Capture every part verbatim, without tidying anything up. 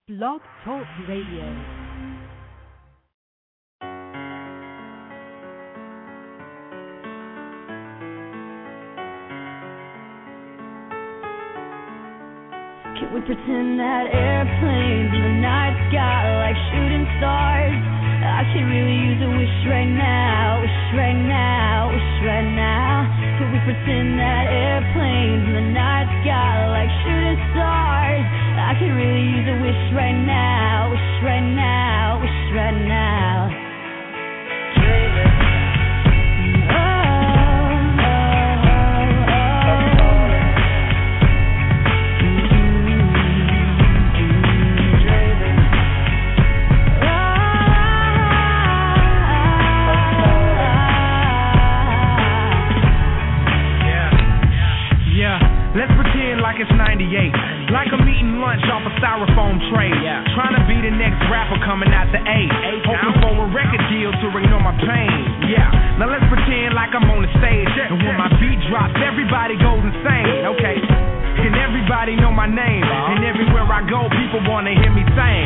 Blog Talk Radio. Can we pretend that airplanes in the night sky like shooting stars? I could really use a wish right now, wish right now, wish right now. Can we pretend that airplanes in the night sky like shooting stars? I could really use a wish right now, wish right now, wish right now. Like it's ninety-eight, like I'm eating lunch off a styrofoam tray. Yeah. Trying to be the next rapper coming out the A. Hoping for a record deal to ignore my pain. Yeah, now let's pretend like I'm on the stage. And when my beat drops, everybody goes insane. Okay, and everybody know my name. And everywhere I go, people wanna hear me sing.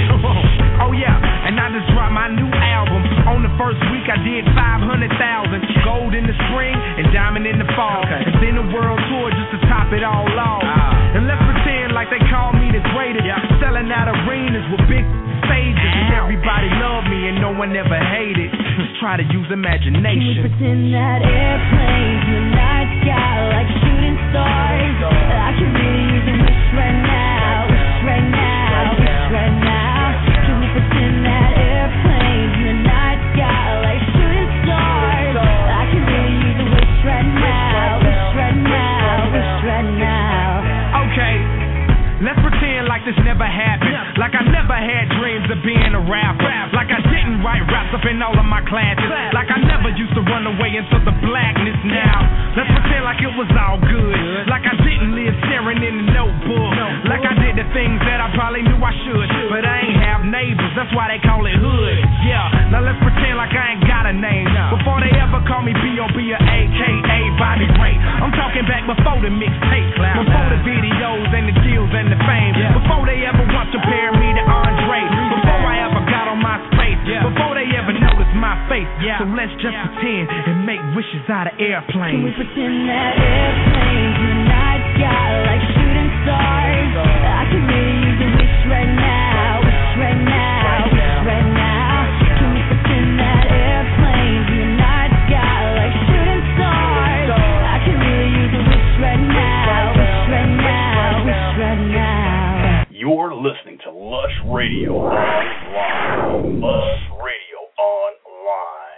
Oh yeah, and I just dropped my new album. On the first week I did five hundred thousand. Gold in the spring and diamond in the fall. Okay. And then a world tour just to top it all off. Uh, and let's pretend like they call me the greatest. Yeah. Selling out arenas with big stages. Ow. And everybody love me and no one ever hated. Just try to use imagination. Can we pretend that airplanes in the night sky like shooting stars? I can really use a wish right now, wish right now, wish right now. Can we pretend that airplanes in the night sky like shooting stars? I can really use a wish right now, wish right now, wish right now. Okay, let's pretend like this never happened. Like I never had dreams of being a rapper. Like I didn't write raps up in all of my classes. Like I never used to run away into the blackness now. Let's pretend like it was all good. Like I didn't live staring in the notebook. Like I did the things that I probably knew I should. But I ain't have neighbors, that's why they call it hood. Yeah, now let's pretend like I ain't got a name. Before they ever call me B O B or A K A Bobby Ray. I'm talking back before the mixtape, before the videos and the deals and the fame. Before they ever want to compare me to Andre. Before I ever got on my space. Before they ever noticed my face. So let's just pretend and make wishes out of airplanes. Can we pretend that airplanes in the night sky like shooting stars? I can really use a wish right now, wish right now, wish right now. Can we pretend that airplanes in the night sky like shooting stars? I can really use a wish right now, wish right now, wish right now. You're listening to Lush Radio Online. Lush Radio Online.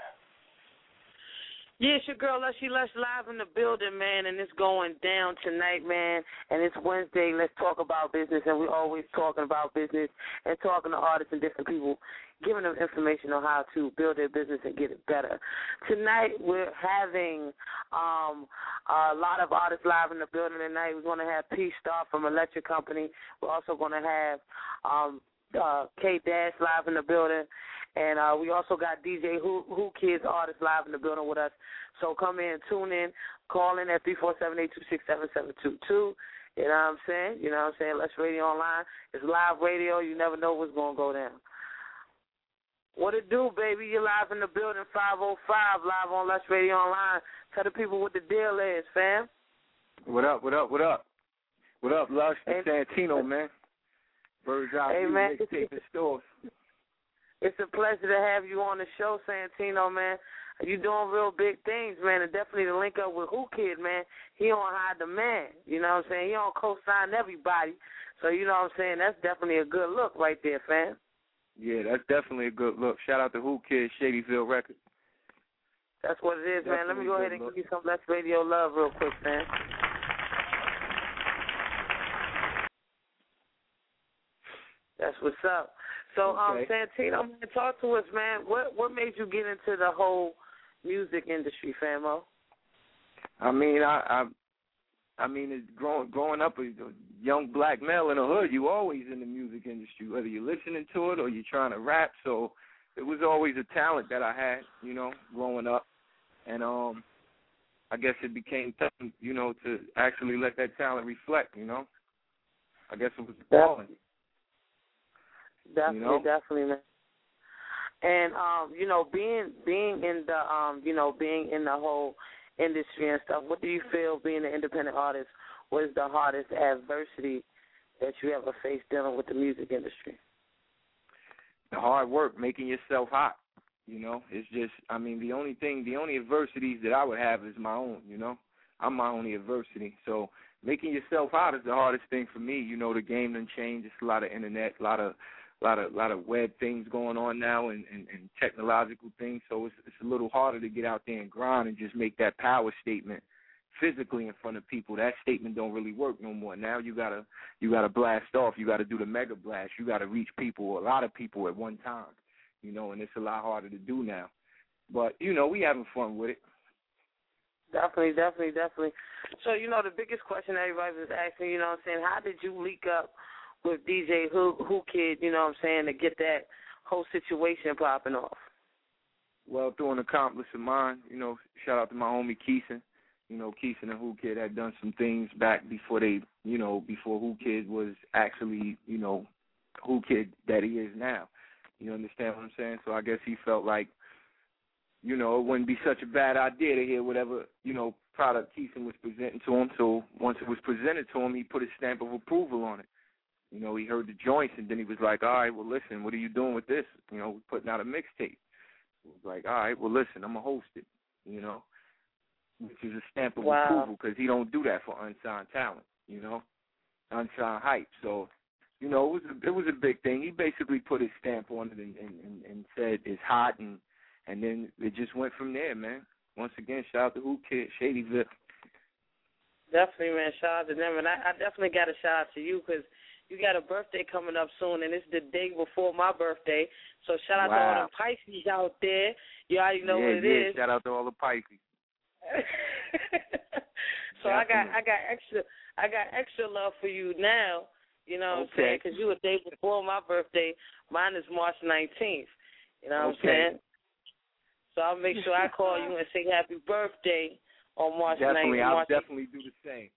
Yeah, it's your girl Lushy Lush live in the building, man, and it's going down tonight, man. And it's Wednesday. Let's talk about business, and we're always talking about business and talking to artists and different people, giving them information on how to build their business and get it better. Tonight we're having um, a lot of artists live in the building tonight. We're going to have P Star from Electric Company. We're also going to have um, uh, K Dash live in the building. And uh, we also got D J Who, Who Kids artists live in the building with us. So come in, tune in, call in at three four seven, eight two six, seven seven two two. You know what I'm saying? You know what I'm saying? Let's Radio Online. It's live radio. You never know what's going to go down. What it do, baby? You're live in the building, five oh five, live on Lush Radio Online. Tell the people what the deal is, fam. What up, what up, what up? What up, Lush? It's Santino, man. Bird's Eye View, man. Mixtape in stores. It's a pleasure to have you on the show, Santino, man. You're doing real big things, man, and definitely to link up with Who Kid, man. He on high demand, you know what I'm saying? He on co-sign everybody. So, you know what I'm saying? That's definitely a good look right there, fam. Yeah, that's definitely a good look. Shout out to Who Kid, Shadyville Records. That's what it is, definitely man. Let me go ahead and look. give you some Let's Radio love real quick, man. That's what's up. So, um, okay. Santino, man, talk to us, man. What what made you get into the whole music industry, famo? I mean, I, I, I mean, it's growing growing up as a young black male in the hood, you always in the music industry, whether you're listening to it or you're trying to rap. So, it was always a talent that I had, you know, growing up, and um, I guess it became time, you know, to actually let that talent reflect, you know. I guess it was the calling. Definitely, you know? definitely, man. And um, you know, being being in the um, you know, being in the whole industry and stuff, what do you feel being an independent artist was the hardest adversity that you ever faced dealing with the music industry? The hard work, making yourself hot. You know, it's just, I mean, the only thing, the only adversities that I would have is my own, you know. I'm my only adversity. So making yourself hot is the hardest thing for me. You know, the game done changed. It's a lot of internet, a lot of, a lot of, lot of web things going on now and, and, and technological things. So it's, it's a little harder to get out there and grind and just make that power statement physically in front of people. That statement don't really work no more. Now you gotta, you gotta blast off. You gotta do the mega blast. You gotta reach people, a lot of people at one time. You know, and it's a lot harder to do now. But, you know, we having fun with it. Definitely, definitely, definitely. So, you know, the biggest question everybody was asking, you know what I'm saying, how did you leak up with D J Who, Who Kid, you know what I'm saying, to get that whole situation popping off? Well, through an accomplice of mine, you know, shout out to my homie Keeson. You know, Keeson and Who Kid had done some things back before they, you know, before Who Kid was actually, you know, Who Kid that he is now. You understand what I'm saying? So I guess he felt like, you know, it wouldn't be such a bad idea to hear whatever, you know, product Keeson was presenting to him. So once it was presented to him, he put his stamp of approval on it. You know, he heard the joints, and then he was like, all right, well, listen, what are you doing with this? You know, we're putting out a mixtape. He was like, all right, well, listen, I'm going to host it, you know, which is a stamp of wow. approval because he don't do that for unsigned talent, you know, unsigned hype. So, you know, it was a, it was a big thing. He basically put his stamp on it and, and, and said it's hot, and and then it just went from there, man. Once again, shout out to Who Kid, Shady Vip. Definitely, man. Shout out to them, and I, I definitely got a shout out to you because you got a birthday coming up soon, and it's the day before my birthday. So shout out wow. to all the Pisces out there. You already know yeah, what it yeah. is. Shout out to all the Pisces. so I got I got extra I got extra love for you now. You know what okay. I'm saying? Because you a day before my birthday. Mine is March nineteenth. You know what okay. I'm saying? So I'll make sure I call you and say happy birthday on March definitely, nineteenth. I'll March definitely do the same.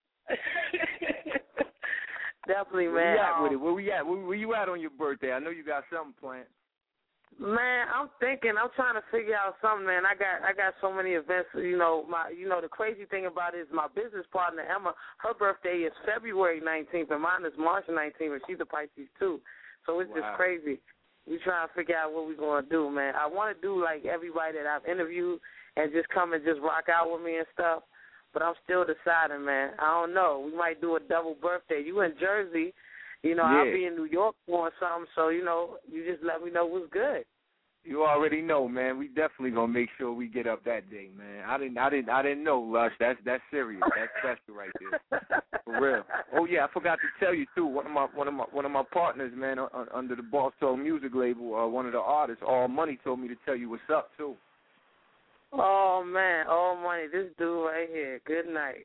Definitely, Where man. we at with it? Where we at? Where, where you at on your birthday? I know you got something planned. Man, I'm thinking. I'm trying to figure out something, man. I got, I got so many events. You know, my, you know, the crazy thing about it is my business partner Emma. Her birthday is February nineteenth, and mine is March nineteenth, and she's a Pisces too. So it's wow. just crazy. We trying to figure out what we're gonna do, man. I want to do like everybody that I've interviewed and just come and just rock out with me and stuff. But I'm still deciding, man. I don't know. We might do a double birthday. You in Jersey. You know, yeah. I'll be in New York doing something, so, you know, you just let me know what's good. You already know, man. We definitely gonna make sure we get up that day, man. I didn't, I didn't, I didn't know, Lush. That's that's serious. That's special right there, for real. Oh yeah, I forgot to tell you too. One of my, one of my, one of my partners, man, uh, under the Boss Talk music label, uh, one of the artists, All Money, told me to tell you what's up too. Oh man, All Money, this dude right here. Good night.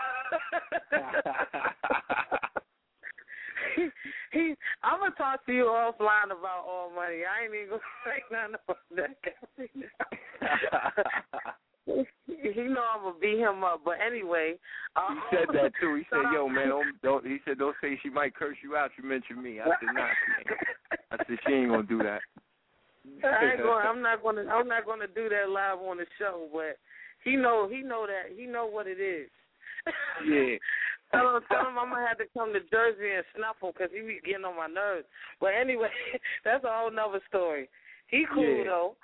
he, he, I'm gonna talk to you offline about All Money. I ain't even gonna say nothing about that. He know I'm gonna beat him up, but anyway. Um, he said that too. He said, "Yo, man, don't, don't." He said, "Don't say she might curse you out. You mentioned me." I said, "Nah, she ain't." I said, "She ain't gonna do that." I ain't going. I'm not gonna. I'm not gonna do that live on the show. But he know. He know that. He know what it is. Yeah. tell him. Tell him I'm gonna have to come to Jersey and snuff him because he be getting on my nerves. But anyway, that's a whole nother story. He cool yeah. though.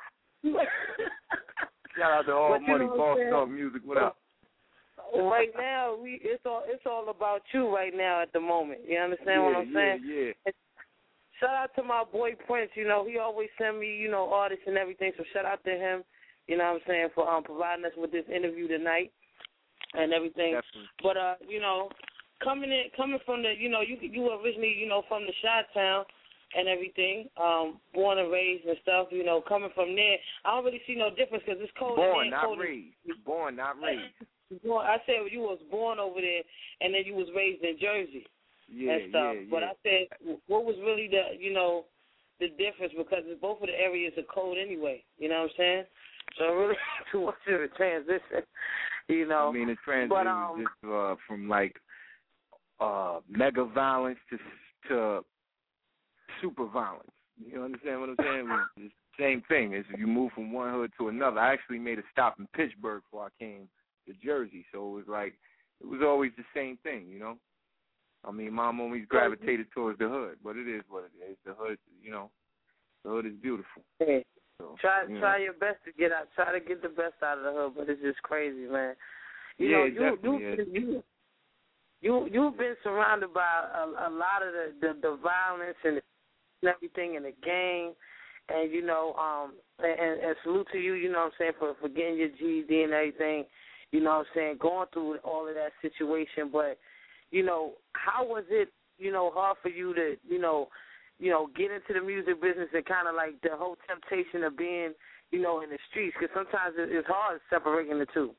Shout out to All But Money, you know Boss Talk Music. What up? Right now, we it's all it's all about you right now at the moment. You understand yeah, what I'm yeah, saying? Yeah, yeah. Shout out to my boy Prince. You know, he always send me, you know, artists and everything. So shout out to him. You know what I'm saying, for um providing us with this interview tonight and everything. Definitely. But uh, you know, coming in, coming from the, you know, you you originally, you know, from the Chi-Town and everything, um, born and raised and stuff. You know, coming from there, I don't really see no difference because it's cold. Born, in there, not cold raised. Born, not raised. Born, I said you was born over there and then you was raised in Jersey. Yeah, and stuff. yeah, yeah. But I said, what was really the, you know, the difference? Because both of the areas are cold anyway. You know what I'm saying? So really, too much of a transition. You know. I mean, the transition but, um, is just uh, from like uh, mega violence to to super violence. You understand what I'm saying? It's the same thing. As you move from one hood to another. I actually made a stop in Pittsburgh before I came to Jersey, so it was like it was always the same thing, you know. I mean, Mom always gravitated towards the hood, but it is what it is. The hood, you know, the hood is beautiful. Hey, so, try you try know. your best to get out. Try to get the best out of the hood, but it's just crazy, man. You yeah, know, it you definitely you is. you you you've been surrounded by a, a lot of the, the the violence and everything in the game, and you know, um, and, and salute to you. You know what I'm saying, for for getting your G E D and everything. You know what I'm saying, going through all of that situation, but you know, how was it? You know, hard for you to, you know, you know, get into the music business and kind of like the whole temptation of being, you know, in the streets, because sometimes it's hard separating the two.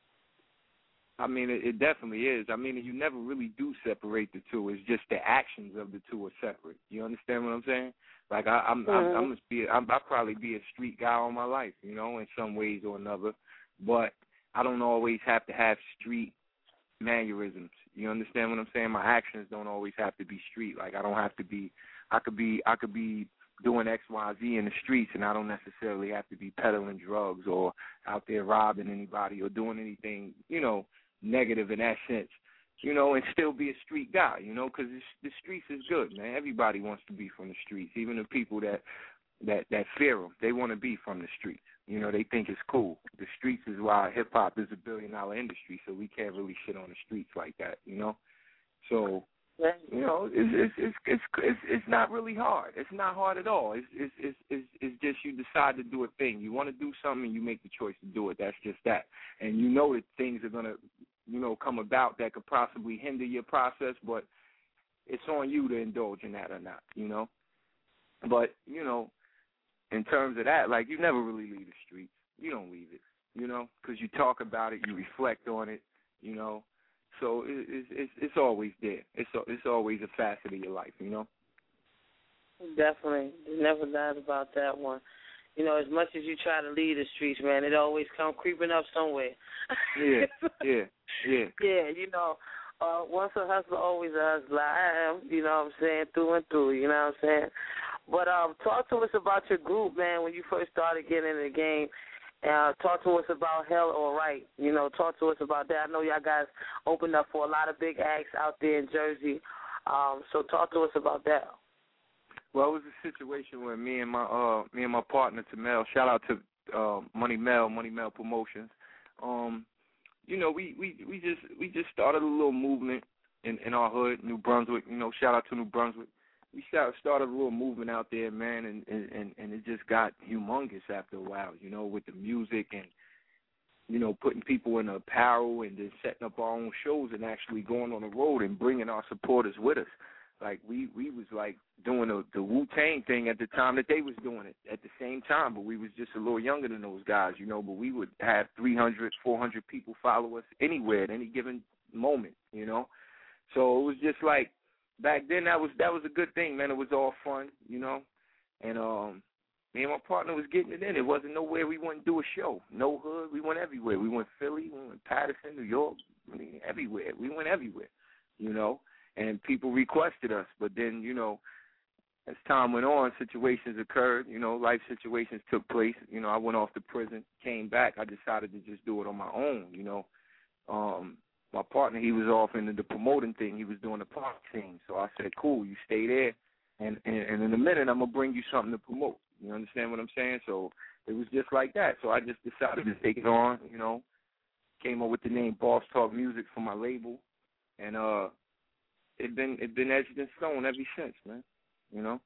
I mean, it, it definitely is. I mean, you never really do separate the two. It's just the actions of the two are separate. You understand what I'm saying? Like I, I'm, mm-hmm. I'm, I'm gonna be, I'm, I'll probably be a street guy all my life, you know, in some ways or another. But I don't always have to have street mannerisms. You understand what I'm saying? My actions don't always have to be street. Like I don't have to be. I could be. I could be doing X, Y, Z in the streets, and I don't necessarily have to be peddling drugs or out there robbing anybody or doing anything, you know, negative in that sense. You know, and still be a street guy. You know, because the streets is good, man. Everybody wants to be from the streets, even the people that that that fear them. They want to be from the streets. You know, they think it's cool. The streets is why hip-hop is a billion-dollar industry, so we can't really shit on the streets like that, you know? So, you know, it's it's it's it's it's, it's not really hard. It's not hard at all. It's, it's it's it's it's just you decide to do a thing. You want to do something, and you make the choice to do it. That's just that. And you know that things are going to, you know, come about that could possibly hinder your process, but it's on you to indulge in that or not, you know? But, you know, in terms of that, like, you never really leave the streets. You don't leave it, you know, because you talk about it, you reflect on it, you know. So it, it's it's it's always there. It's it's always a facet of your life, you know. Definitely, never doubt about that one. You know, as much as you try to leave the streets, man, it always come creeping up somewhere. Yeah, yeah, yeah. Yeah, you know, uh, once a hustler, always a hustler. I am, you know what I'm saying, through and through, you know what I'm saying. But um, talk to us about your group, man, when you first started getting in the game. Uh, talk to us about Hell or Right. You know, talk to us about that. I know y'all guys opened up for a lot of big acts out there in Jersey. Um, so talk to us about that. Well, it was a situation where me and my uh me and my partner Tamel, shout out to uh, Money Mel, Money Mel Promotions. Um, you know, we, we, we just we just started a little movement in, in our hood, New Brunswick. You know, shout out to New Brunswick. We started a little movement out there, man, and, and, and it just got humongous after a while, you know, with the music and, you know, putting people in apparel and then setting up our own shows and actually going on the road and bringing our supporters with us. Like, we, we was, like, doing the, the Wu-Tang thing at the time that they was doing it at the same time, but we was just a little younger than those guys, you know, but we would have three hundred, four hundred people follow us anywhere at any given moment, you know. So it was just like, back then, that was that was a good thing, man. It was all fun, you know. And um, me and my partner was getting it in. It wasn't nowhere we wouldn't do a show. No hood. We went everywhere. We went Philly. We went Patterson, New York. I mean, everywhere. We went everywhere, you know. And people requested us. But then, you know, as time went on, situations occurred. You know, life situations took place. You know, I went off to prison, came back. I decided to just do it on my own, you know. Um My partner, he was off into the promoting thing. He was doing the park scene. So I said, cool, you stay there, and, and, and in a minute I'm going to bring you something to promote. You understand what I'm saying? So it was just like that. So I just decided to take it on, you know, came up with the name Boss Talk Music for my label, and uh, it been it been etched in stone ever since, man, you know?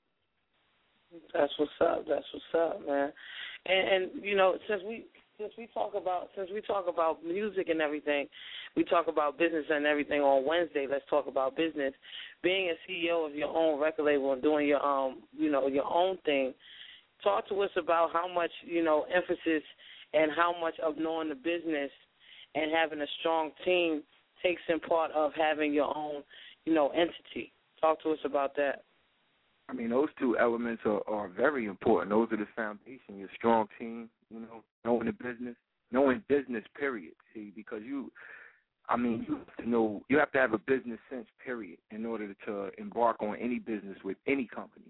That's what's up. That's what's up, man. And, and you know, since we... Since we talk about since we talk about music and everything, we talk about business and everything on Wednesday. Let's talk about business. Being a C E O of your own record label and doing your um you know your own thing. Talk to us about how much you know emphasis and how much of knowing the business and having a strong team takes in part of having your own you know entity. Talk to us about that. I mean, those two elements are, are very important. Those are the foundation. Your strong team, you know, knowing the business, knowing business, period. See, because you, I mean, you have to know, you have to have a business sense, period, in order to embark on any business with any company. You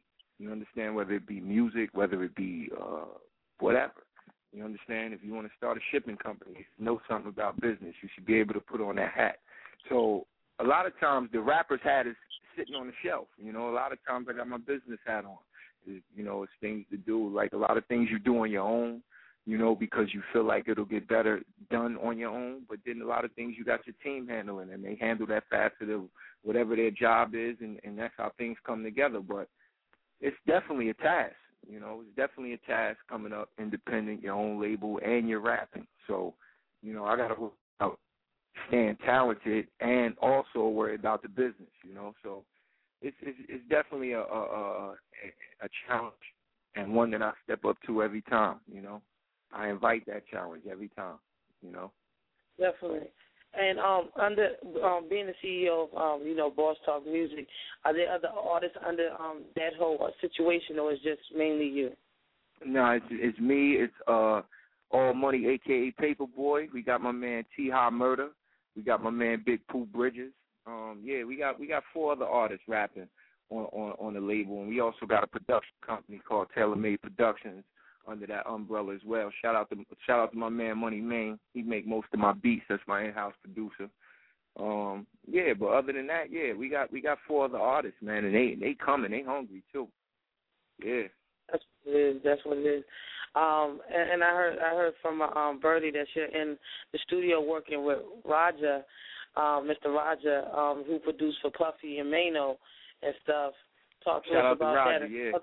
You understand? Whether it be music, whether it be uh, whatever. You understand? If you want to start a shipping company, know something about business, you should be able to put on that hat. So a lot of times the rapper's hat is sitting on the shelf. You know, a lot of times I got my business hat on. It, you know, it's things to do, like a lot of things you do on your own, you know, because you feel like it'll get better done on your own. But then a lot of things you got your team handling, and they handle that faster than whatever their job is, and, and that's how things come together. But it's definitely a task. You know, it's definitely a task coming up independent, your own label, and you're rapping. So, you know, I got to work out staying talented and also worry about the business, you know. So it's it's, it's definitely a, a, a, a challenge and one that I step up to every time, you know. I invite that challenge every time, you know. Definitely. And um, under um, being the C E O of, um, you know, Boss Talk Music, are there other artists under um, that whole uh, situation, or is just mainly you? No, it's, it's me. It's uh, All Money, a k a. Paperboy. We got my man T-Ha Murder. We got my man Big Pooh Bridges. Um, yeah, we got we got four other artists rapping on, on, on the label, and we also got a production company called Tailor Made Productions under that umbrella as well. Shout out to shout out to my man Money Main. He make most of my beats. That's my in-house producer. Um, yeah, but other than that, yeah, we got we got four other artists, man, and they they coming, they hungry too. Yeah, that's what it is. That's what it is. Um, and, and I heard I heard from um, Birdie that you're in the studio working with Roger, um, Mister Roger, um, who produced for Puffy and Mano and stuff. Talk to shout us out about to Roger, that. Yeah.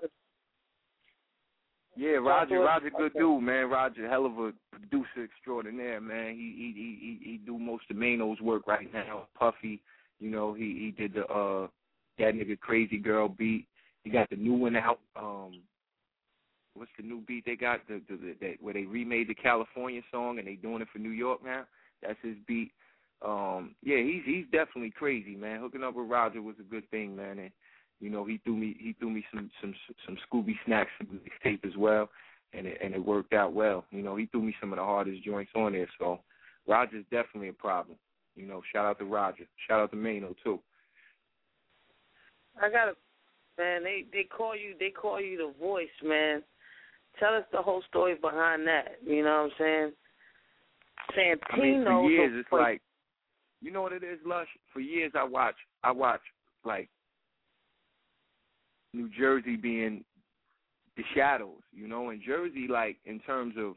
Yeah, Roger, Roger, good dude, man. Roger, hell of a producer extraordinaire, man. He he he he do most of Mano's work right now. Puffy, you know, he he did the uh that nigga Crazy Girl beat. He got the new one out. Um, what's the new beat they got? The, the, the, the where they remade the California song and they doing it for New York now. That's his beat. Um, yeah, he's he's definitely crazy, man. Hooking up with Roger was a good thing, man. And you know, he threw me he threw me some some some Scooby Snacks tape as well, and it and it worked out well. You know, he threw me some of the hardest joints on there. So Roger's definitely a problem. You know, shout out to Roger. Shout out to Mano too. I got a man. They they call you they call you the voice, man. Tell us the whole story behind that. You know what I'm saying? Santino. I mean, for years it's like, you know what it is, Lush. For years I watch I watch like New Jersey being the shadows, you know, and Jersey, like, in terms of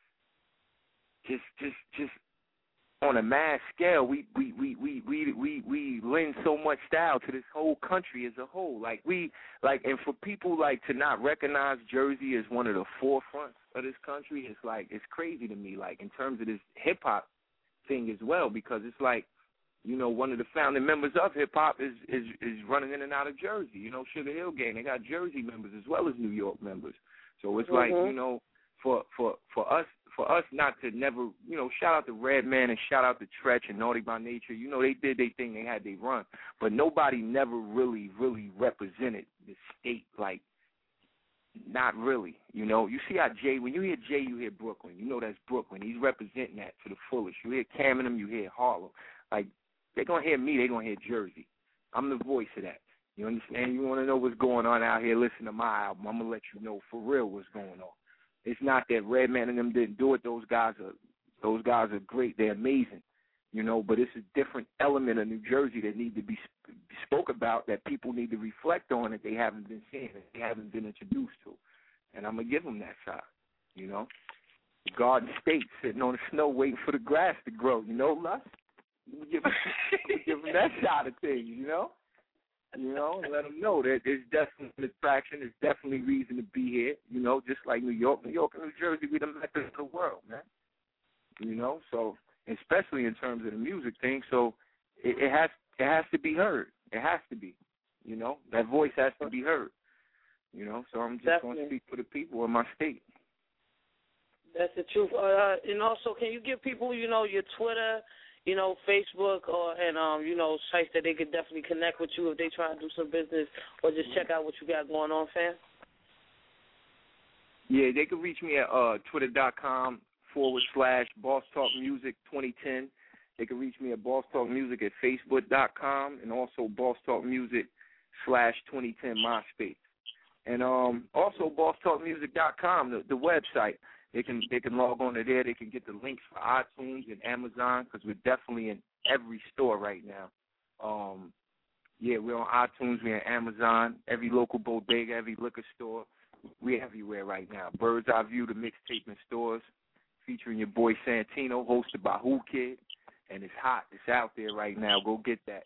just just just on a mass scale, we we we we we we, we lend so much style to this whole country as a whole. Like we like and for people like to not recognize Jersey as one of the forefronts of this country, it's like it's crazy to me, like in terms of this hip hop thing as well, because it's like, you know, one of the founding members of hip-hop is, is is running in and out of Jersey. You know, Sugar Hill Gang, they got Jersey members as well as New York members. So it's mm-hmm. like, you know, for, for, for us for us not to never, you know, shout out to Redman and shout out to Tretch and Naughty by Nature. You know, they did their thing, they had their run. But nobody never really, really represented the state, like, not really. You know, you see how Jay, when you hear Jay, you hear Brooklyn. You know that's Brooklyn. He's representing that to the fullest. You hear Camden, you hear Harlem. Like, they're going to hear me, they're going to hear Jersey. I'm the voice of that. You understand? You want to know what's going on out here, listen to my album. I'm going to let you know for real what's going on. It's not that Redman and them didn't do it. Those guys are those guys are great. They're amazing, you know, but it's a different element of New Jersey that need to be sp- spoke about, that people need to reflect on, that they haven't been seeing, that they haven't been introduced to. And I'm going to give them that shot, you know. The Garden State sitting on the snow waiting for the grass to grow, you know, Lust? We give, give them that shot of things, you know? You know, and let them know that there's definitely attraction, there's definitely reason to be here, you know, just like New York. New York and New Jersey, we the mecca of the world, man. You know, so, especially in terms of the music thing, so it, it has it has to be heard. It has to be, you know? That voice has to be heard, you know? So I'm just going to speak for the people in my state. That's the truth. Uh, and also, can you give people, you know, your Twitter, you know, Facebook, or and um, you know, sites that they could definitely connect with you if they try to do some business, or just check out what you got going on, fam? Yeah, they can reach me at uh, twitter.com forward slash Boss Talk Music twenty ten. They can reach me at Boss Talk Music at facebook dot com, and also Boss Talk Music slash twenty ten MySpace. And um, also boss talk music dot com, the, the website. They can they can log on to there. They can get the links for iTunes and Amazon because we're definitely in every store right now. Um, yeah, we're on iTunes. We're on Amazon. Every local bodega, every liquor store. We're everywhere right now. Bird's Eye View, the mixtape in stores, featuring your boy Santino, hosted by Who Kid. And it's hot. It's out there right now. Go get that.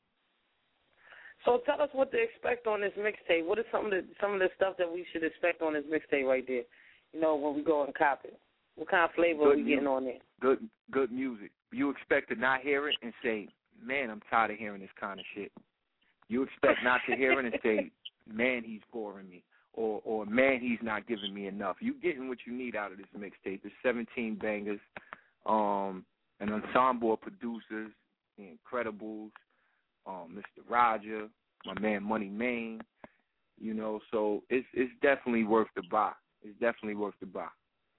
So tell us what to expect on this mixtape. What is some of the some of the stuff that we should expect on this mixtape right there? You know, when we go and cop it. What kind of flavor good are we getting music. on there? Good good music. You expect to not hear it and say, man, I'm tired of hearing this kind of shit. You expect not to hear it and say, man, he's boring me. Or, or man, he's not giving me enough. You getting what you need out of this mixtape. There's seventeen bangers, um, an ensemble of producers, the Incredibles, um, Mister Roger, my man Money Main. You know, so it's it's definitely worth the buy. It's definitely worth the buy.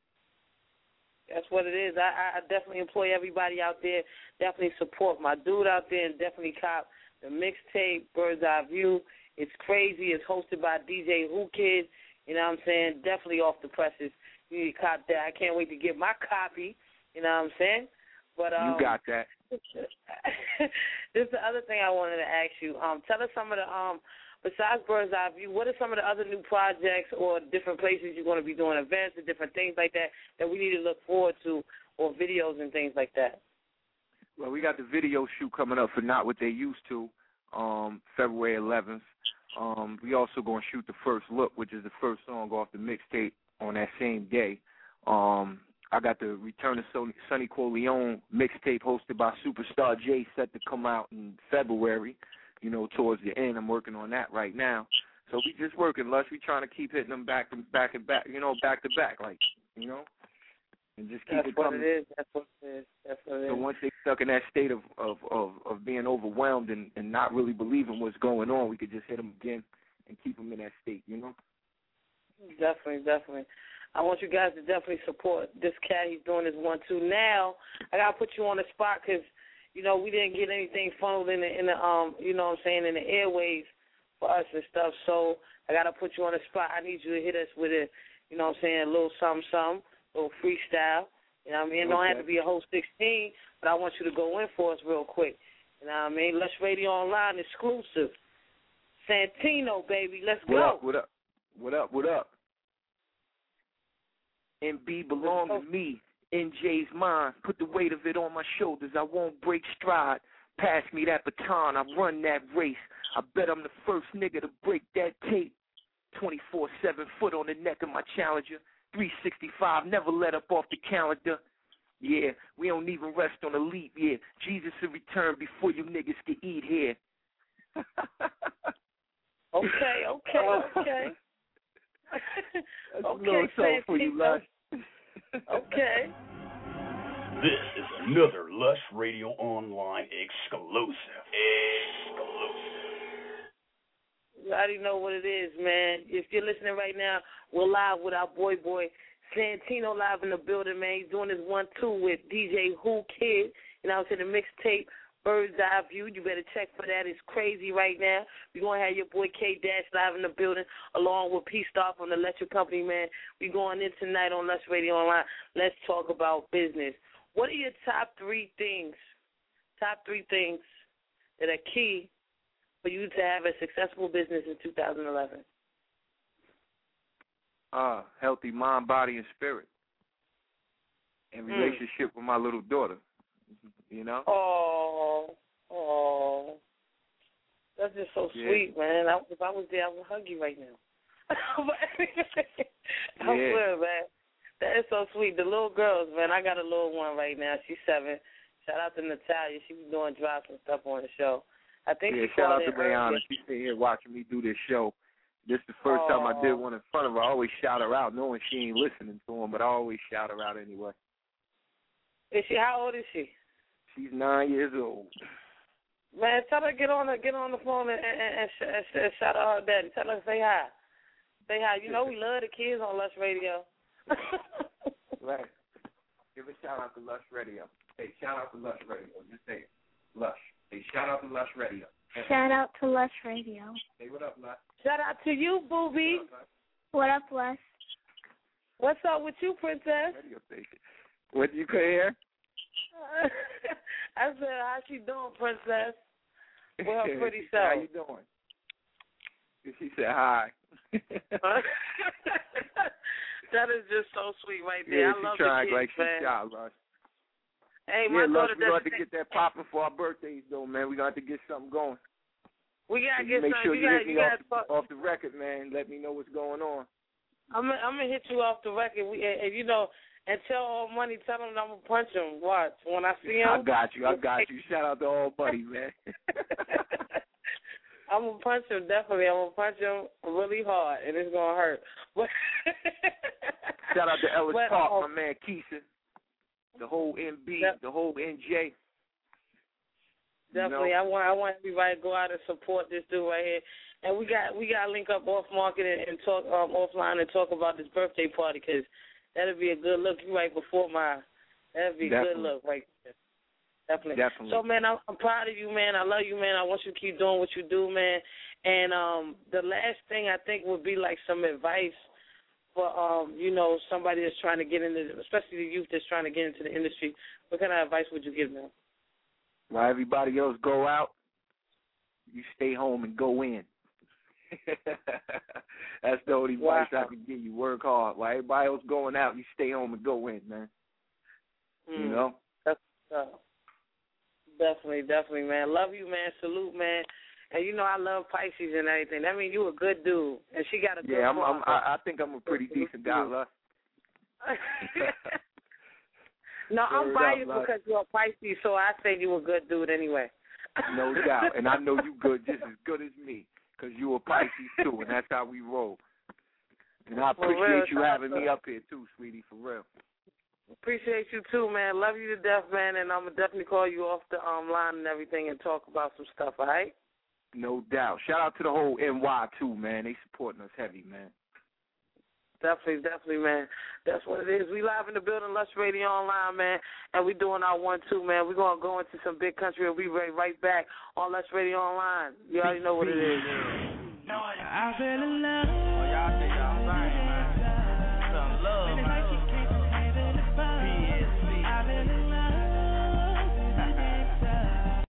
That's what it is. I, I definitely employ everybody out there. Definitely support my dude out there and definitely cop the mixtape, Bird's Eye View. It's crazy. It's hosted by D J Who Kid. You know what I'm saying? Definitely off the presses. You need to cop that. I can't wait to get my copy. You know what I'm saying? But um, you got that. This is the other thing I wanted to ask you. Um, tell us some of the um. Besides Bird's Eye View, what are some of the other new projects or different places you're going to be doing events and different things like that that we need to look forward to, or videos and things like that? Well, we got the video shoot coming up for Not What They Used To, um, February eleventh. Um, we also going to shoot the first look, which is the first song off the mixtape on that same day. Um, I got the Return of Sonny, Sonny Corleone mixtape hosted by Superstar J set to come out in February. You know, towards the end, I'm working on that right now. So we just working, Lush. We trying to keep hitting them back and back and back, you know, back to back, like, you know, and just keep That's it what coming. it is. That's what it is. That's what it so is. once they stuck in that state of of of, of being overwhelmed and, and not really believing what's going on, we could just hit them again and keep them in that state, you know. Definitely, definitely. I want you guys to definitely support this cat. He's doing his one two now. I gotta put you on the spot because, you know, we didn't get anything funneled in the, in the um, you know what I'm saying, in the airwaves for us and stuff. So I got to put you on the spot. I need you to hit us with a, you know what I'm saying, a little something, something, a little freestyle. You know what I mean? It don't have to be a whole sixteen, but I want you to go in for us real quick. You know what I mean? Lush Radio Online exclusive. Santino, baby. Let's what go. Up, what up? What up? What up? M B belong to me. N J's mine, put the weight of it on my shoulders. I won't break stride. Pass me that baton, I run that race. I bet I'm the first nigga to break that tape. twenty-four seven foot on the neck of my challenger. three sixty-five, never let up off the calendar. Yeah, we don't even rest on a leap year. Jesus will return before you niggas can eat here. okay, okay, okay. That's okay, a little something for you, Lush. Okay. This is another Lush Radio Online exclusive. Exclusive. You already know what it is, man. If you're listening right now, we're live with our boy, boy, Santino live in the building, man. He's doing his one two with D J Who Kid. You know what I'm saying? The mixtape, Bird's Eye View. You better check for that. It's crazy right now. We're going to have your boy K Dash live in the building along with P Star from the Electric Company, man. We're going in tonight on Lush Radio Online. Let's talk about business. What are your top three things, top three things that are key for you to have a successful business in two thousand eleven? Uh, healthy mind, body, and spirit. And relationship mm. with my little daughter. You know? Oh, oh. That's just so yeah. sweet, man. I, if I was there, I would hug you right now. I yeah. swear, man. That is so sweet. The little girls, man. I got a little one right now. She's seven. Shout out to Natalia. She was doing drops and stuff on the show. I think yeah, she shout out called to Brianna. She's sitting here watching me do this show. This is the first oh. time I did one in front of her. I always shout her out, knowing she ain't listening to him, but I always shout her out anyway. Is she? How old is she? She's nine years old. Man, tell her get on the get on the phone and, and, and, and, and shout out her daddy. Tell her say hi. Say hi. You know we love the kids on Lush Radio. Right. Give a shout out to Lush Radio. Hey, shout out to Lush Radio. Just say it. Lush. Hey, shout out to Lush Radio. Shout out to Les Radio. Hey, what up, Les? Shout out to you, Booby. What up, Les? What's up with you, Princess? Radio station. What you could hear? I said, how she doing, Princess? With her pretty self. How you doing? She said hi. That is just so sweet right there. Yeah, I she love trying the kids, like she man. shot, Lush. Hey, yeah, my daughter Lush, we got to doesn't get that popping for our birthdays, though, man. We got to get something going. We gotta so get make something. sure you, you, gotta, hit me you off, gotta the, off the record, man. Let me know what's going on. I'm gonna, I'm gonna hit you off the record. We, and, and you know, and tell All Money, tell him I'm gonna punch him. Watch when I see him. I got you. I got you. Shout out to All Buddy, man. I'm gonna punch him definitely. I'm gonna punch him really hard, and it's gonna hurt. But shout out to Ellis but, Park, um, my man Keisha, the whole M B, Yep. the whole N J. Definitely, you know? I want I want everybody to go out and support this dude right here. And we got we got to link up off market and, and talk um, offline and talk about this birthday party because that'll be a good look right before my. That'll be a Definitely. good look right there. Definitely. Definitely. So, man, I'm, I'm proud of you, man. I love you, man. I want you to keep doing what you do, man. And um, the last thing I think would be like some advice for, um, you know, somebody that's trying to get into, especially the youth that's trying to get into the industry. What kind of advice would you give them? While everybody else go out, you stay home and go in. That's the only advice Wow. I can give you. Work hard. While everybody else going out, you stay home and go in, man. Mm. You know? That's uh, definitely, definitely, man. Love you, man. Salute, man. And you know I love Pisces and everything. That means you a good dude, and she got a good. Yeah, I'm, I'm, partner. I, I think I'm a pretty decent guy, Lus. No, I'm Word biased up, because you're a Pisces, so I say you a good dude anyway. No doubt. And I know you good just as good as me because you a Pisces, too, and that's how we roll. And I For appreciate real, you having me up here, too, sweetie, for real. Appreciate you, too, man. Love you to death, man, and I'm going to definitely call you off the um, line and everything and talk about some stuff, all right? No doubt. Shout out to the whole N Y, too, man. They supporting us heavy, man. Definitely, definitely, man. That's what it is. We live in the building, Lush Radio Online, man, and we doing our one, two, man. We're going to go into some big country and we right, right back on Lush Radio Online. You already know what it is. No, I fell in love. Oh, y'all think y'all fine, man. Some love, man. P S C. I fell in love.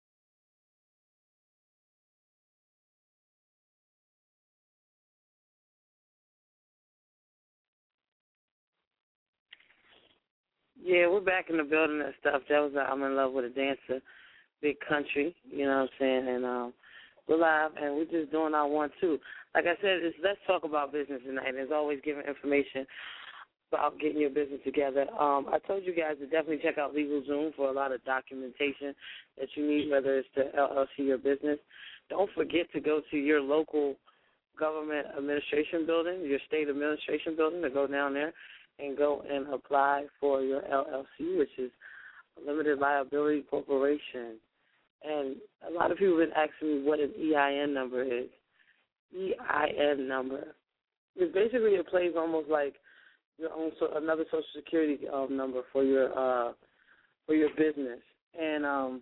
Yeah, we're back in the building and stuff. That was uh, I'm in love with a dancer, big country. You know what I'm saying? And um, we're live, and we're just doing our one two. Like I said, it's, let's talk about business tonight. There's always giving information about getting your business together. Um, I told you guys to definitely check out LegalZoom for a lot of documentation that you need, whether it's the L L C or business. Don't forget to go to your local government administration building, your state administration building, to go down there and go and apply for your L L C, which is a limited liability corporation. And a lot of people have been asking me what an E I N number is. E I N number. It's basically, it plays almost like your own, so another Social Security um, number for your uh, for your business. And, um,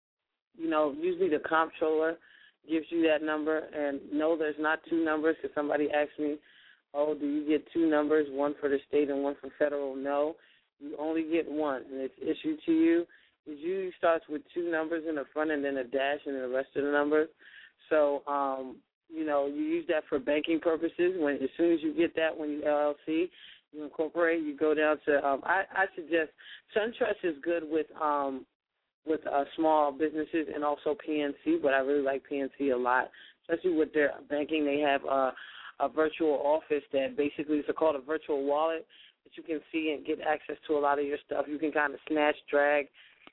you know, usually the comptroller gives you that number. And no, there's not two numbers, because somebody asked me, oh, do you get two numbers, one for the state and one for federal? No, you only get one, and it's issued to you. It usually starts with two numbers in the front and then a dash and then the rest of the numbers. So, um, you know, you use that for banking purposes. When as soon as you get that, when you L L C, you incorporate, you go down to, um, I, I suggest, SunTrust is good with um, with uh, small businesses and also P N C, but I really like P N C a lot, especially with their banking. They have uh, a virtual office that basically is called a virtual wallet that you can see and get access to a lot of your stuff. You can kind of snatch, drag,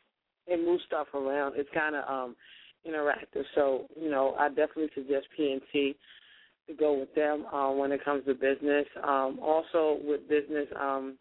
and move stuff around. It's kind of um, interactive. So, you know, I definitely suggest P N C to go with them uh, when it comes to business. Um, also with business, um,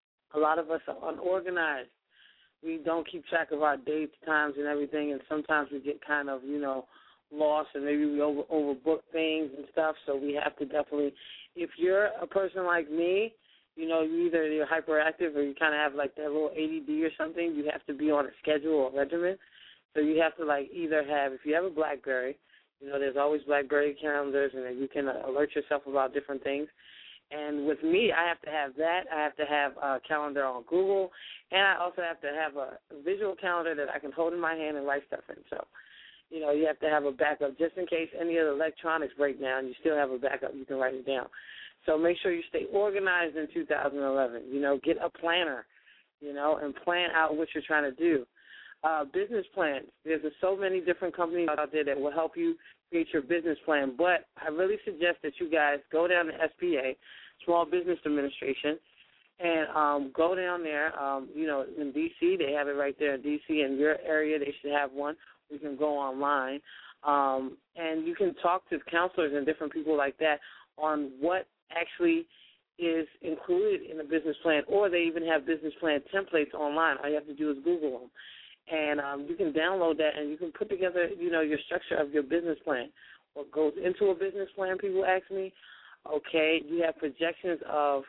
a lot of us are unorganized. We don't keep track of our dates, times, and everything, and sometimes we get kind of, you know, lost, and maybe we over overbook things and stuff. So we have to definitely, if you're a person like me, you know, you either you're hyperactive or you kind of have like that little A D D or something, you have to be on a schedule or regimen. So you have to like either have, if you have a BlackBerry, You know, there's always BlackBerry calendars, and you can alert yourself about different things. And with me, I have to have that. I have to have a calendar on Google, and I also have to have a visual calendar that I can hold in my hand and write stuff in. So, you know, you have to have a backup just in case any of the electronics break down. You still have a backup. You can write it down. So make sure you stay organized in two thousand eleven. You know, get a planner, you know, and plan out what you're trying to do. Uh, business plans. There's so many different companies out there that will help you create your business plan. But I really suggest that you guys go down to S B A, Small Business Administration, and um, go down there. Um, you know, in D C, they have it right there in D C. In your area, they should have one. You can go online, um, and you can talk to counselors and different people like that on what actually is included in a business plan, or they even have business plan templates online. All you have to do is Google them. And um, you can download that, and you can put together, you know, your structure of your business plan. What goes into a business plan, people ask me, okay, you have projections of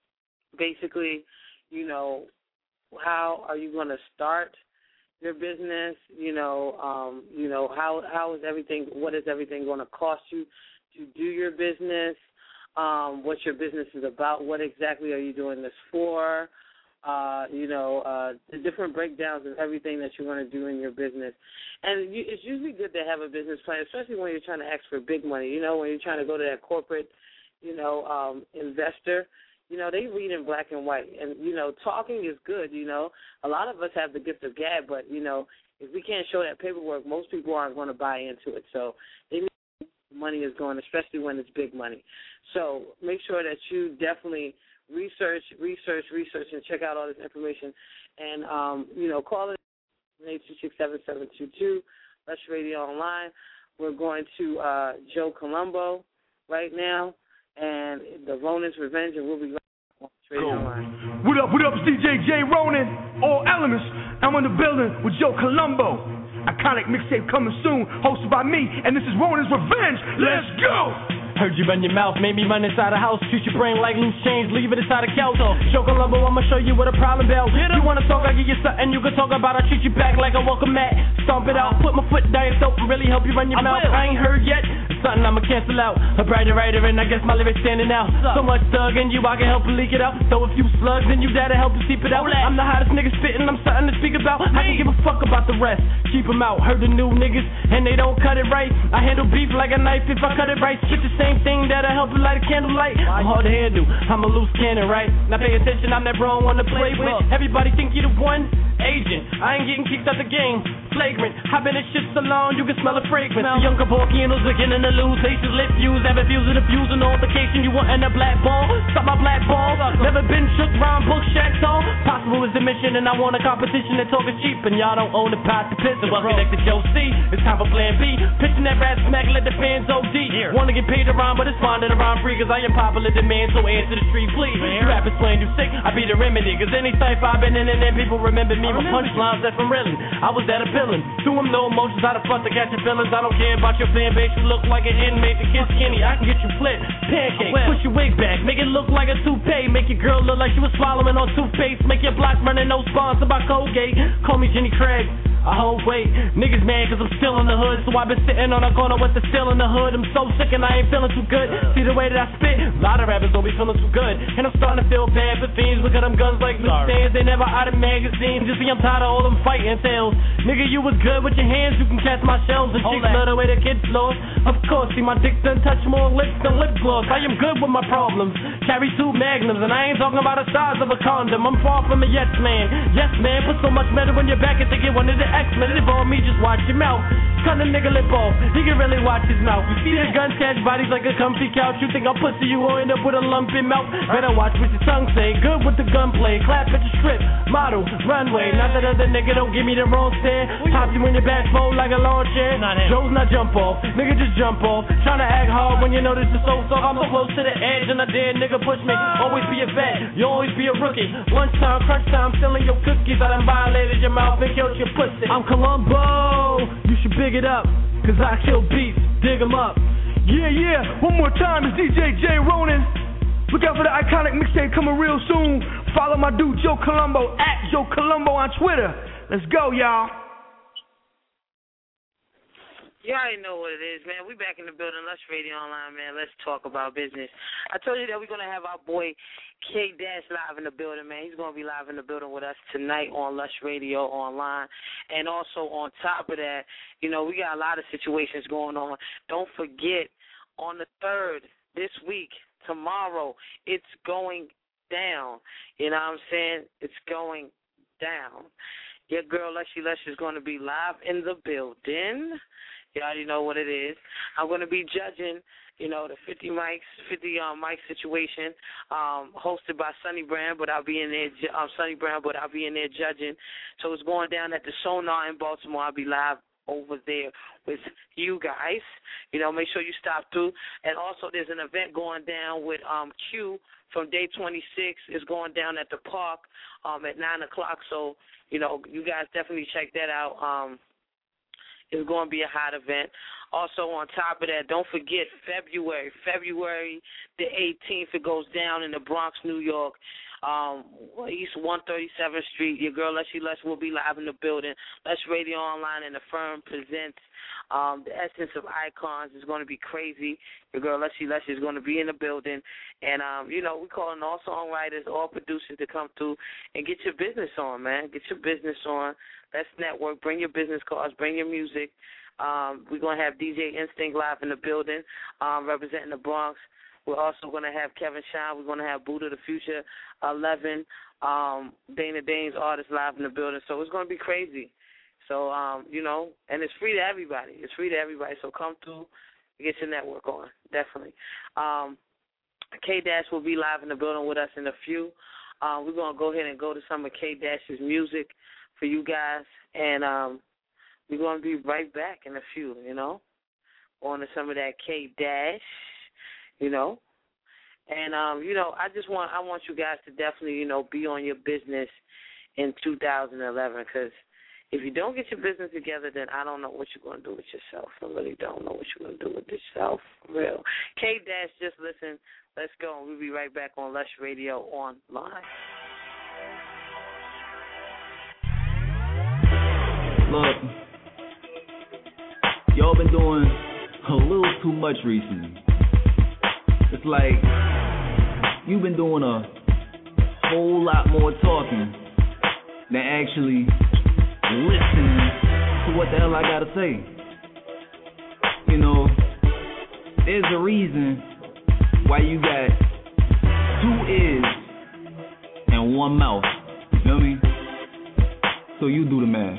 basically, you know, how are you going to start your business, you know, um, you know, how how is everything, what is everything going to cost you to do your business, um, what your business is about, what exactly are you doing this for, Uh, you know, uh, the different breakdowns of everything that you want to do in your business. And you, it's usually good to have a business plan, especially when you're trying to ask for big money. You know, when you're trying to go to that corporate, you know, um, investor, you know, they read in black and white. And, you know, talking is good, you know. A lot of us have the gift of gab, but, you know, if we can't show that paperwork, most people aren't going to buy into it. So they need money is going, especially when it's big money. So make sure that you definitely – Research, research, research, and check out all this information. And, um, you know, call it eight two six, seven seven two two, Lush Radio Online. We're going to uh, Joe Colombo right now, and the Ronin's Revenge, and we'll be right on Lush Radio Go. Online. What up, what up, it's D J J Ronin, all elements. I'm in the building with Joe Colombo. Iconic mixtape coming soon, hosted by me, and this is Ronin's Revenge. Let's go! Heard you run your mouth, made me run inside the house. Treat your brain like loose change, leave it inside the couch. Joe Colombo, I'ma show you what a problem about. You wanna talk, I give you something you can talk about. I treat you back like a welcome mat. Stomp it out, put my foot down your throat and really help you run your I mouth. Will. I ain't heard yet, it's something I'ma cancel out. A brighter writer and I guess my lyrics standing out. So much thug in you, I can help you leak it out. Throw a few slugs in you, that'll help you seep it out. I'm the hottest nigga spitting, I'm something to speak about. I can give a fuck about the rest, keep them out. Heard the new niggas and they don't cut it right. I handle beef like a knife if I cut it right. Spit the same thing that'll help you light a candlelight. I'm hard to handle, I'm a loose cannon, right? Now pay attention, I'm that wrong one to play with. Everybody think you the one agent. I ain't getting kicked out the game. Flagrant, I've been in shit so long, you can smell the fragrance. The young Kevorkian was beginning to lose. Faces lit fuse, never fusing the fuse and altercation. You wantin' a black ball? Stop my black ball. Never been shook, rhyme, book, shack tall. Possible is the mission, and I want a competition that talk is cheap, and y'all don't own the pot to piss. Well, connected Joe C, it's time for plan B. Pitching that rap smack, let the fans O D. Wanna get paid to rhyme, but it's fine that I rhyme free, cause I am popular demand, so answer the street, please. You rappers playing you sick, I be the remedy, cause any type I've been in and then people remember me. My punchlines that from reeling, I was that appealing. To them, no emotions, how the fuck to catch your feelings. I don't care about your fan base, you look like an inmate. The kid skinny, I can get you flipped. Pancake, push your wig back, make it look like a toupee. Make your girl look like she was swallowing on toothpaste. Make your block running, no sponsored by Colgate. Call me Jenny Craig. I hold weight, niggas mad cause I'm still in the hood. So I been sitting on a corner with the still in the hood. I'm so sick and I ain't feeling too good. See the way that I spit, a lot of rappers don't be feeling too good. And I'm starting to feel bad for fiends. Look at them guns like loose stands, they never out of magazines. Just see I'm tired of all them fighting tales. Nigga, you was good with your hands, you can catch my shells. And chicks love the way the kids floss. Of course, see my dick done touch more lips than lip gloss. I am good with my problems, carry two magnums. And I ain't talking about the size of a condom. I'm far from a yes man. Yes man, put so much metal in your back and think it one of the X-Men. It involved me, just watch your mouth. Cut a nigga lip off, he can really watch his mouth. You see the guns catch bodies like a comfy couch. You think I'll pussy, you will end up with a lump in mouth. Better watch what your tongue say, good with the gunplay. Clap at your strip, model, runway. Not that other nigga don't give me the wrong stare. Pop you in your back fold like a lawn chair. Joe's not jump off, nigga just jump off. Tryna act hard when you know this is so soft. I'm so close to the edge and I dare nigga push me. Always be a vet, you always be a rookie. Lunchtime, crunch time, stealing your cookies. I done violated your mouth and killed your pussy. I'm Colombo, you should big it up, cause I kill beats, dig them up. Yeah, yeah, one more time, it's D J J Ronin. Look out for the iconic mixtape coming real soon. Follow my dude Joe Colombo, at Joe Colombo on Twitter. Let's go, y'all. You already know what it is, man. We back in the building, Lush Radio Online, man. Let's talk about business. I told you that we're going to have our boy K Dash live in the building, man. He's going to be live in the building with us tonight on Lush Radio Online. And also on top of that, you know, we got a lot of situations going on. Don't forget, on the third, this week, tomorrow, it's going down. You know what I'm saying? It's going down. Your girl, Lushy Lush, is going to be live in the building. You already know what it is. I'm going to be judging, you know, the fifty mics, fifty um, mic situation, um, hosted by Sonny Brown, but I'll be in there, um, Sonny Brown, but I'll be in there judging. So it's going down at the Sonar in Baltimore. I'll be live over there with you guys. You know, make sure you stop through. And also there's an event going down with um, Q from Day twenty-six. It's going down at the park um, at nine o'clock. So, you know, you guys definitely check that out. Um, It's going to be a hot event. Also, on top of that, don't forget February. February the eighteenth, it goes down in the Bronx, New York, um, East one thirty-seventh Street. Your girl, Lushy Lush, will be live in the building. Lush Radio Online and the firm presents um, the Essence of Icons. It's going to be crazy. Your girl, Lushy Lush, is going to be in the building. And, um, you know, we're calling all songwriters, all producers to come through and get your business on, man. Get your business on. Let's network. Bring your business cards. Bring your music. Um, we're going to have D J Instinct live in the building, um, representing the Bronx. We're also going to have Kevin Shine. We're going to have Buddha the Future, eleven, um, Dana Dane's artist live in the building. So it's going to be crazy. So, um, you know, and it's free to everybody. It's free to everybody. So come through, get your network on, definitely. Um, K-Dash will be live in the building with us in a few. Uh, we're going to go ahead and go to some of K-Dash's music for you guys, and um, we're going to be right back in a few, you know, on to some of that K-Dash, you know. And, um, you know, I just want I want you guys to definitely, you know, be on your business in two thousand eleven, because if you don't get your business together, then I don't know what you're going to do with yourself. I really don't know what you're going to do with yourself, for real. K-Dash, just listen. Let's go, and we'll be right back on Lush Radio Online. Look, y'all been doing a little too much recently. It's like you've been doing a whole lot more talking than actually listening to what the hell I gotta say. You know, there's a reason why you got two ears and one mouth. You know what I mean? So you do the math.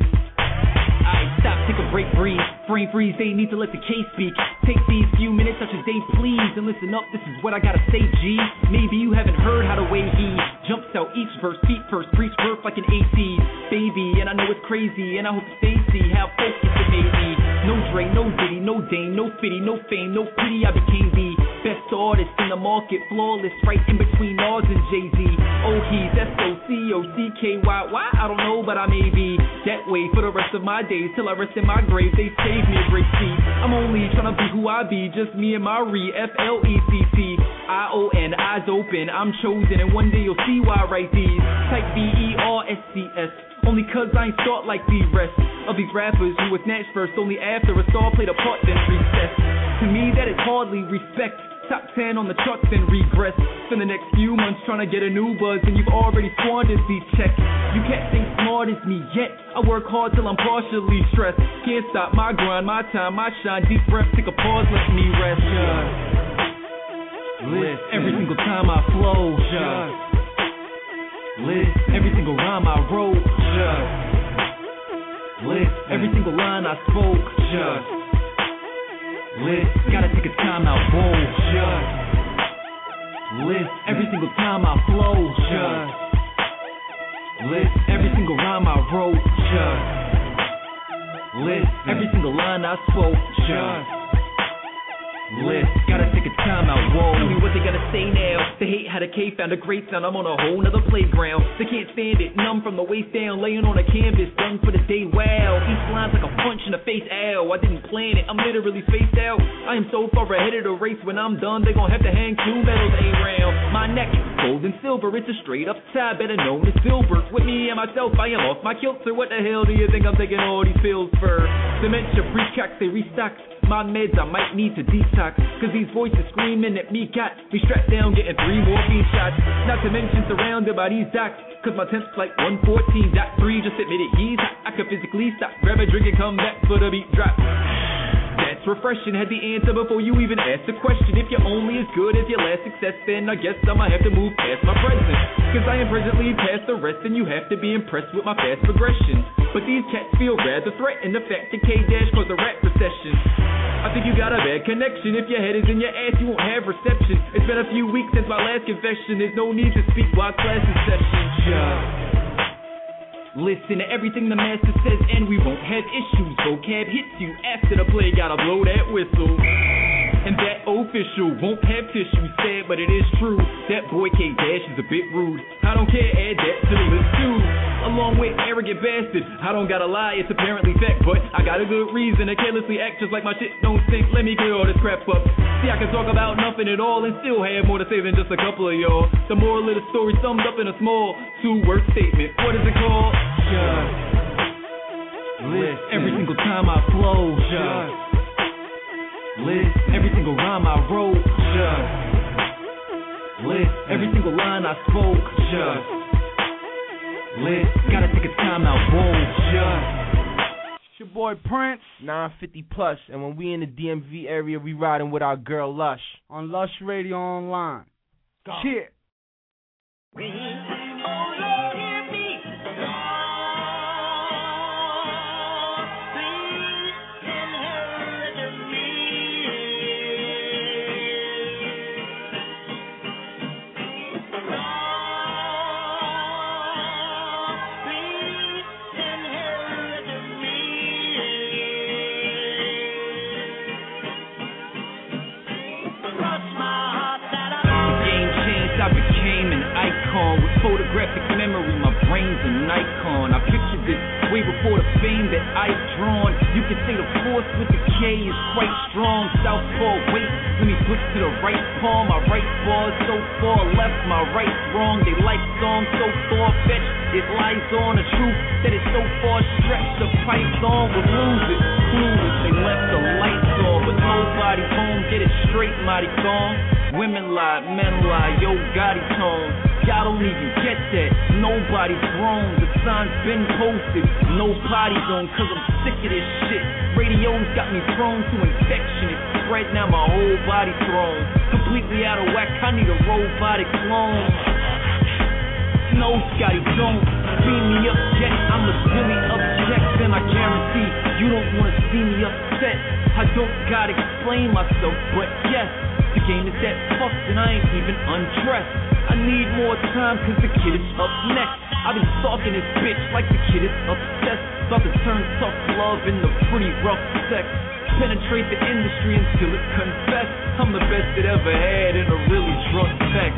Stop, take a break, breathe, brain freeze, they need to let the case speak. Take these few minutes out your day, please, and listen up, this is what I gotta say, G. Maybe you haven't heard how the way he jumps out each verse, feet first, preach birth like an A C, baby, and I know it's crazy, and I hope they see how focused it may be. No Dre, no Diddy, no Dame, no Fitty, no fame, no pity, I became the best artist in the market, flawless, right in between Nas and Jay-Z. Oh, he's S O C O C K Y, why? I don't know, but I may be that way for the rest of my days, till I rest in my grave, they save me a great seat. I'm only trying to be who I be, just me and my re, F L E C T I O N, eyes open, I'm chosen, and one day you'll see why I write these. Type B E R S C S, only cause I ain't thought like the rest of these rappers who was snatched first, only after a star played a part then recess. To me that is hardly respect. Top ten on the charts then regress. Spend the next few months trying to get a new buzz, and you've already squandered these checks. You can't think smart as me yet. I work hard till I'm partially stressed. Can't stop my grind, my time, my shine. Deep breath, take a pause, let me rest. Just listen. Every single time I flow. Just listen. Every single rhyme I wrote. Just listen. Every single line I spoke. Just listen. Gotta take a time out, whoa. Just listen. Every single time I flow. Just listen. Every single rhyme I wrote. Just listen. Every single line I spoke. Just listen. Gotta take a time out, whoa. Tell me what they gotta say now. They hate how the K found a great sound. I'm on a whole nother playground. They can't stand it, numb from the waist down, laying on a canvas, done for the day, wow. Each line's like a punch in the face, ow. I didn't plan it, I'm literally faced out. I am so far ahead of the race. When I'm done, they gon' have to hang two medals around. my neck. Gold and silver, it's a straight up tie, better known as silver. With me and myself, I am off my kilter. What the hell do you think I'm taking all these pills for? Dementia, pre-cocks, they restocked. My meds, I might need to detox. Cause these voices screaming at me got me strapped down, getting three morphine shots. Not to mention surrounded by these docs. Cause my temp's like one fourteen point three. Just admitted he's hot. I could physically stop, grab a drink and come back for the beat drop. That's refreshing, had the answer before you even asked the question. If you're only as good as your last success, then I guess I might have to move past my present. Cause I am presently past the rest, and you have to be impressed with my fast progression. But these cats feel rather threatened, the fact that K-Dash caused a rap recession. I think you got a bad connection. If your head is in your ass, you won't have reception. It's been a few weeks since my last confession. There's no need to speak while class is session. Yeah. Listen to everything the master says and we won't have issues. Vocab hits you after the play, gotta blow that whistle. And that official won't have tissue. Sad, but it is true. That boy K-Dash is a bit rude. I don't care, add that to the list too. Along with arrogant bastard, I don't gotta lie, it's apparently fact. But I got a good reason to carelessly act just like my shit don't stink. Let me clear all this crap up. See, I can talk about nothing at all and still have more to say than just a couple of y'all. The moral of the story summed up in a small two-word statement. What is it called? Just listen. Every single time I flow, just listen. Every single rhyme I wrote, just listen. Every single line I spoke, just listen. Gotta take a time out, whoa, just. It's your boy Prince, nine fifty plus, and when we in the D M V area, we riding with our girl Lush on Lush Radio Online. Go. Cheer. I became an icon with photographic memory, my brain's an icon. I pictured this way before the fame that I've drawn. You can say the force with the K is quite strong. Southpaw, wait, let me switch to the right palm. My right ball is so far left, my right's wrong. They like songs so far-fetched, it lies on the truth that it's so far stretched. The python will lose it, clueless, they left the lights on. But nobody's home, get it straight, mighty gone. Women lie, men lie, yo Gotti tone. Y'all don't even get that, nobody's grown. The sign's been posted, no potty zone. Cause I'm sick of this shit. Radio's got me prone to infection. It's spread, now my whole body's thrown completely out of whack, I need a robotic clone. No, Scotty, don't beam me up yet. I'm a silly object, and I guarantee you don't wanna see me upset. I don't gotta explain myself, but yes, the game is that fucked and I ain't even undressed. I need more time cause the kid is up next. I've been stalking this bitch like the kid is obsessed. About to turn tough love into pretty rough sex. Penetrate the industry until it's confessed. I'm the best it ever had in a really drunk sex.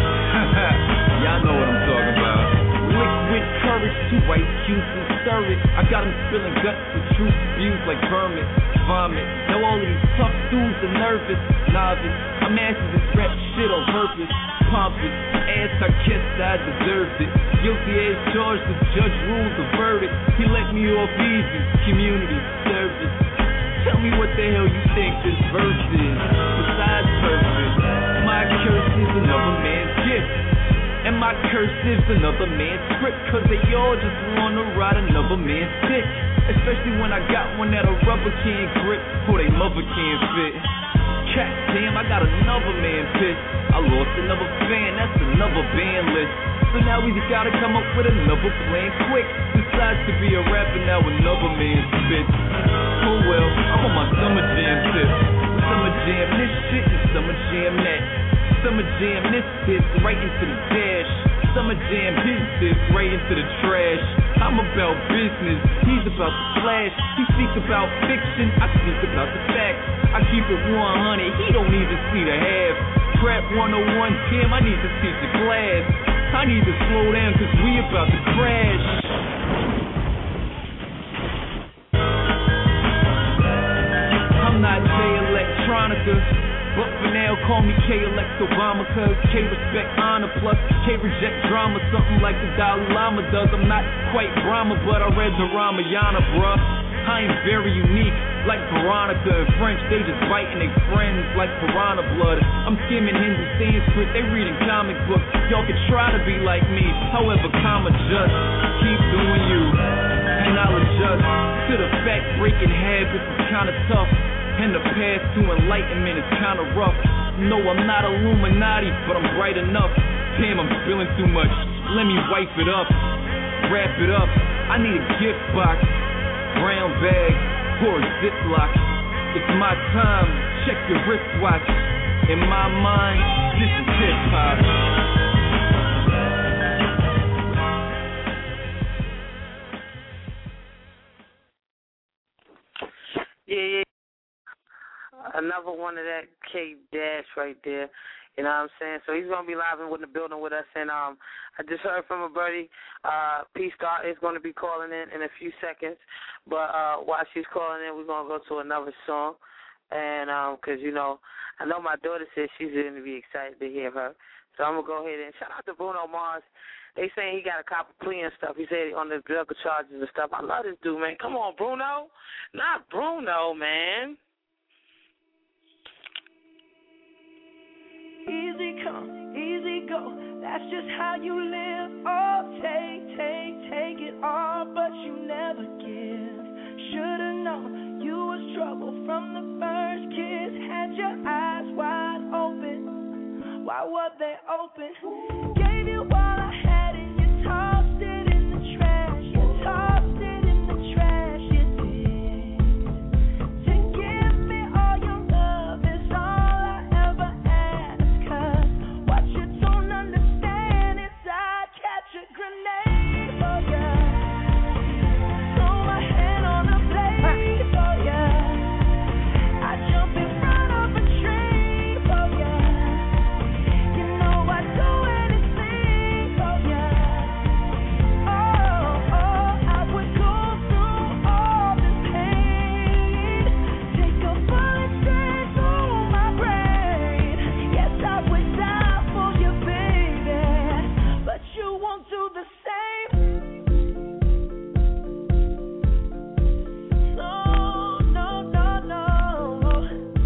Y'all know what I'm talking about. Liquid courage, two ice cubes and stir it. I got them spilling guts with truth views like vermin. Vomit. Now all of these tough dudes are nervous. Novice. I mastered this rap shit on purpose. Pompous. Ass, I guess I deserved it. Guilty as charged, the judge ruled the verdict. He let me off easy. Community service. Tell me what the hell you think this verse is. Besides perfect. My curse is another man's gift. And my cursive's another man's script. Cause they all just wanna ride another man's dick. Especially when I got one that a rubber can't grip or they mother can't fit. God damn, I got another man pissed. I lost another fan, that's another band list. So now we just gotta come up with another plan quick. Decides to be a rapper, now another man spits. Oh well, I'm on my summer jam tip. Summer jam this shit and summer jam that. Summer jam this hits right into the dash. Summer jam his this right into the trash. I'm about business, he's about the flash. He speaks about fiction, I speak about the facts. I keep it one hundred, he don't even see the half. Crap one oh one, Tim, I need to see the glass. I need to slow down cause we about to crash. I'm not Jay Electronica, but for now Now call me K-elect Obama, cause K respect honor, plus K reject drama, something like the Dalai Lama does. I'm not quite Brahma, but I read the Ramayana, bruh. I ain't very unique, like Veronica and French, they just biting their friends like piranha blood. I'm skimming Hindi Sanskrit, they reading comic books. Y'all can try to be like me, however, comma just keep doing you, and I'll adjust to the fact breaking habits is kinda tough, and the path to enlightenment is kinda rough. No, I'm not Illuminati, but I'm bright enough. Damn, I'm spilling too much, let me wipe it up, wrap it up. I need a gift box, brown bag, or a Ziploc. It's my time, check your wristwatch. In my mind, this is hip-hop. Yeah, yeah. Another one of that K Dash right there. You know what I'm saying? So he's going to be live in the building with us. And um, I just heard from a birdie. Uh, P-Star is going to be calling in in a few seconds. But uh, while she's calling in, we're going to go to another song. And because, um, you know, I know my daughter says she's going to be excited to hear her. So I'm going to go ahead and shout out to Bruno Mars. They saying he got a cop of plea and stuff. He said on the drug charges and stuff. I love this dude, man. Come on, Bruno. Not Bruno, man. Easy come, easy go, that's just how you live. Oh, take, take, take it all, but you never give. Should've known you was trouble from the first kiss. Had your eyes wide open, why were they open? Gave you all I had and you tossed it in the trash. You tossed it in the trash, you did. To give me all your love is all I ever asked. What you don't understand is I'd catch a grenade for ya. Throw my hand on a blade for ya. I jump in front of a train for ya. You know I'd do anything for ya. Oh, oh, I would go through all this pain. Take a bullet straight through my brain. Yes, I would die for you, baby, but you won't do the same. No, no, no, no.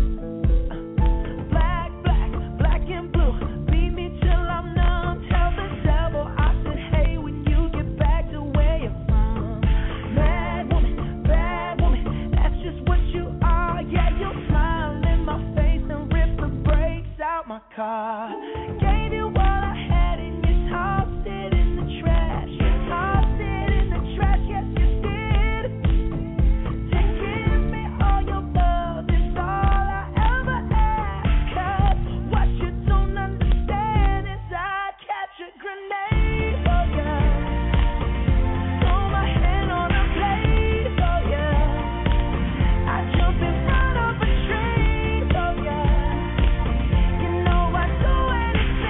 Black, black, black and blue. Beat me till I'm numb. Tell the devil I said, hey, when you get back to where you're from. Bad woman, bad woman, that's just what you are. Yeah, you'll smile in my face and rip the brakes out my car. Gave you all I had and you tossed it in the trash. You tossed it in the trash, yes you did. To give me all your love is all I ever ask. 'Cause what you don't understand is I'd catch a grenade for ya. Throw my hand on a blade for ya. I jump in front of a train for ya. You know I'd do anything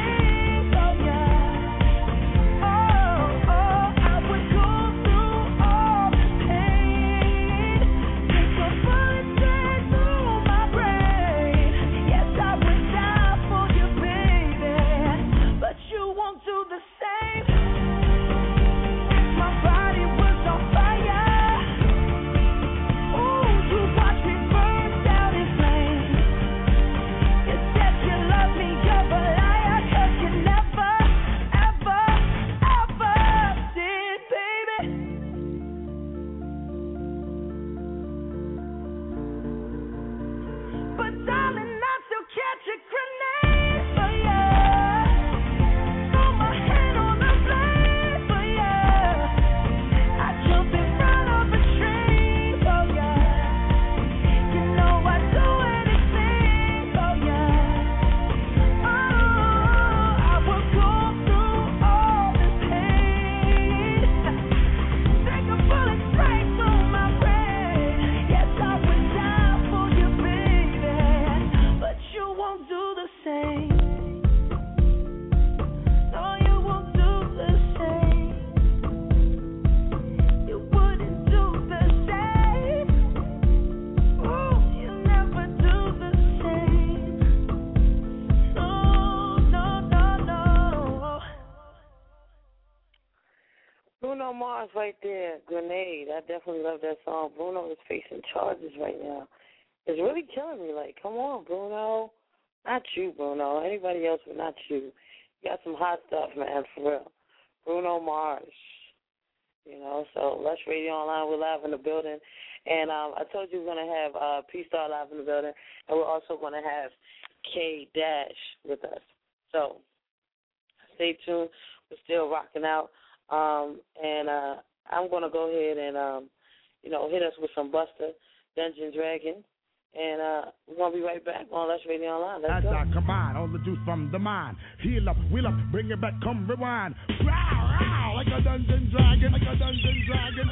Bruno Mars right there, Grenade. I definitely love that song. Bruno is facing charges right now. It's really killing me. Like, come on, Bruno. Not you, Bruno. Anybody else but not you. You got some hot stuff, man, for real. Bruno Mars. You know, so Lush Radio Online, we're live in the building. And um, I told you we're going to have uh, P-Star live in the building. And we're also going to have K Dash with us. So stay tuned. We're still rocking out. Um, and uh, I'm going to go ahead and, um, you know, hit us with some Buster, Dungeon Dragon. And uh, we're going to be right back on Lush Radio Online. Let's go. Come on, all the juice from the mind. Heal up, wheel up, bring it back, come rewind. Row, row, like a dungeon dragon, like a dungeon dragon.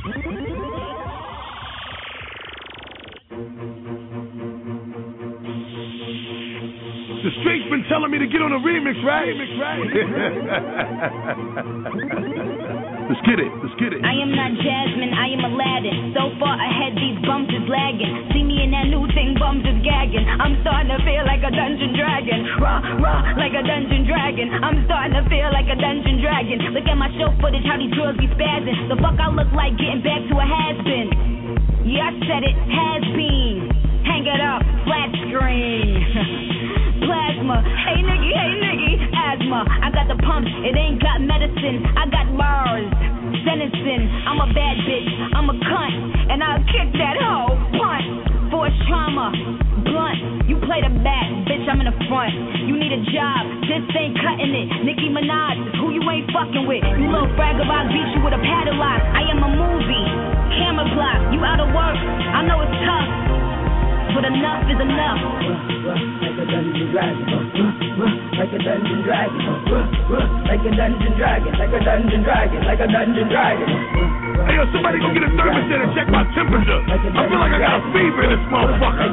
The streets been telling me to get on a remix, right? Remix, right? Let's get it, let's get it. I am not Jasmine, I am Aladdin. So far ahead, these bums is lagging. See me in that new thing, bums is gagging. I'm starting to feel like a dungeon dragon. Raw, raw, like a dungeon dragon. I'm starting to feel like a dungeon dragon. Look at my show footage, how these drugs be spazzing. The fuck I look like getting back to a has-been. Yeah, I said it, has been. Hang it up, flat screen. Plasma, hey nigga, hey nigga, asthma. I got the pumps, it ain't got medicine. I got bars, sentencing. I'm a bad bitch, I'm a cunt, and I'll kick that hoe, punt. Force trauma, blunt. You play the back, bitch, I'm in the front. You need a job, this ain't cutting it. Nicki Minaj is who you ain't fucking with. You little fraggle, I'll beat you with a padlock. I am a movie, camera block. You out of work, I know it's tough, but enough is enough. Like a dungeon dragon, like a dungeon dragon, like a dungeon dragon, like a dungeon dragon, like a dungeon dragon. Hey, yo, somebody go get a thermostat and check my temperature. I feel like I got a fever in this motherfucker.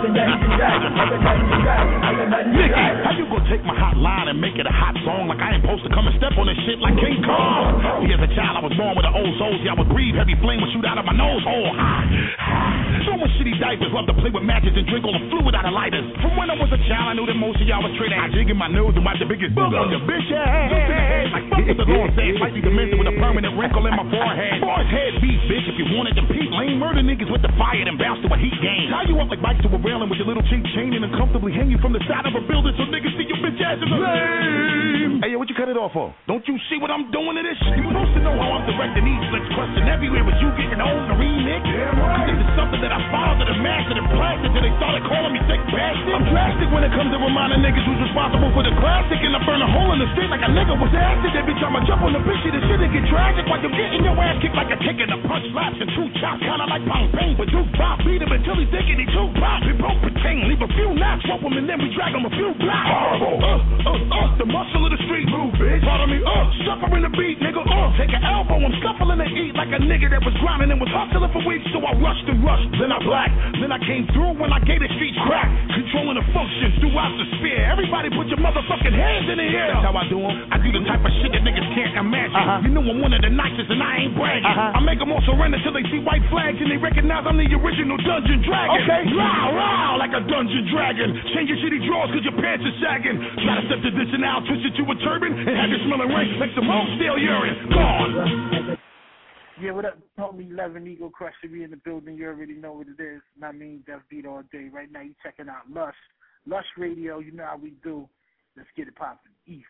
Nikki, how you gonna take my hot line and make it a hot song like I ain't supposed to come and step on this shit like King Kong? See, as a child, I was born with an old soul. See, I would breathe, heavy flame would shoot out of my nose. Oh, hot, hot. So much shitty diapers, love to play with matches and drink all the fluid out of lighters. From when I was a child, I knew that most of y'all was trading. I jig in my nose and wipe the biggest booger on your bitch ass. Like fuck what the Lord said, might be demented with a permanent wrinkle in my forehead. Boys head beat, bitch, if you wanted to peep. Lame murder niggas with the fire and bounce to a heat game. Tie you up like bikes to a railing with your little cheap chain and comfortably hang you from the side of a building so niggas see your bitch ass is lame. Hey, yo, what you cut it off for? Don't you see what I'm doing to this? You supposed to know how I'm directing these flicks. Question everywhere was you getting old and remix. Cause this is something that I fathered and mastered and plastered till they started calling me sick bastard. I'm drastic when it comes to reminding niggas who's responsible for the classic, and I burn a hole in the street like a nigga was acid. Every time I jump on the bitch, the shit it get tragic while you're getting your ass kicked like a chicken. A punch slaps and two chops, kinda like Pong Ping with two pop. Beat him until he's thinking he two pop. We broke pretend, leave a few knocks, rope him, and then we drag him a few blocks. Horrible. Uh, uh, uh, the muscle of the street. Move, bitch. Pardon me, uh, suffering the beat, nigga. Uh, take an elbow, I'm scuffling to eat like a nigga that was grinding and was hustling for weeks. So I rushed and rushed, then I blacked, then I came through when I gave the streets crack, controlling the functions throughout the sphere. Everybody put your motherfucking hands in the air. That's how I do them. I do the type of shit that niggas can't imagine. Uh-huh. You know I'm one of the nicest and I ain't bragging. Uh-huh. I make them all surrender till they see white flags and they recognize I'm the original Dungeon Dragon. Okay. Row, row, like a Dungeon Dragon. Change your shitty drawers cause your pants are sagging. Try to step to this and now twist it to a turban and have you smelling rank like some old stale urine. Gone. Yeah, what up, homie? eleven Eagle Crusher, we in the building. You already know what it is. I mean, Death Beat all day. Right now, you checking out Lush. Lush Radio, you know how we do. Let's get it popping. Easy.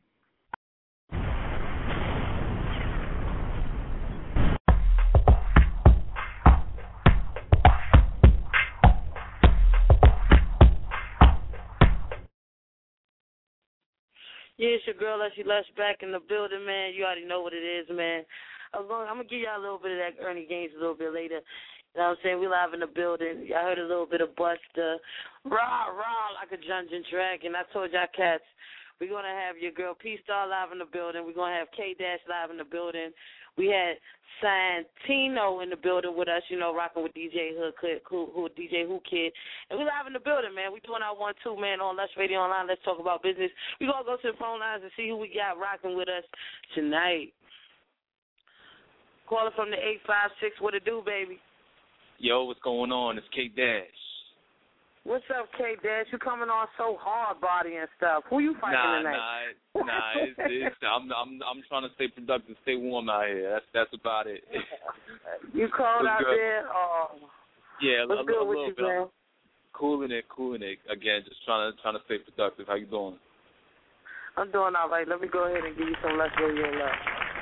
Yeah, it's your girl, Leslie Lush, back in the building, man. You already know what it is, man. I'm going to give y'all a little bit of that Ernie Gaines a little bit later. You know what I'm saying? We live in the building. Y'all heard a little bit of Buster. Rah, rah, like a Dungeon Dragon. I told y'all cats, we're going to have your girl P-Star live in the building. We're going to have K-Dash live in the building. We had Santino in the building with us, you know, rocking with D J Hood, who, who D J Who Kid. And we live in the building, man. We doing our one, two, man, on Lush Radio Online. Let's talk about business. We're going to go to the phone lines and see who we got rocking with us tonight. Caller from the eight five six. What it do, baby? Yo, what's going on? It's K-Dash. What's up, K-Dash? You coming on so hard body and stuff. Who you fighting nah, tonight? Nah, nah, nah. It's, it's, I'm I'm I'm trying to stay productive, stay warm out here. That's that's about it. You cold out good? there? Oh. Yeah, What's a, good a with little you, bit. man? Cooling it, cooling it. Again, just trying to trying to stay productive. How you doing? I'm doing all right. Let me go ahead and give you some Lush Radio love.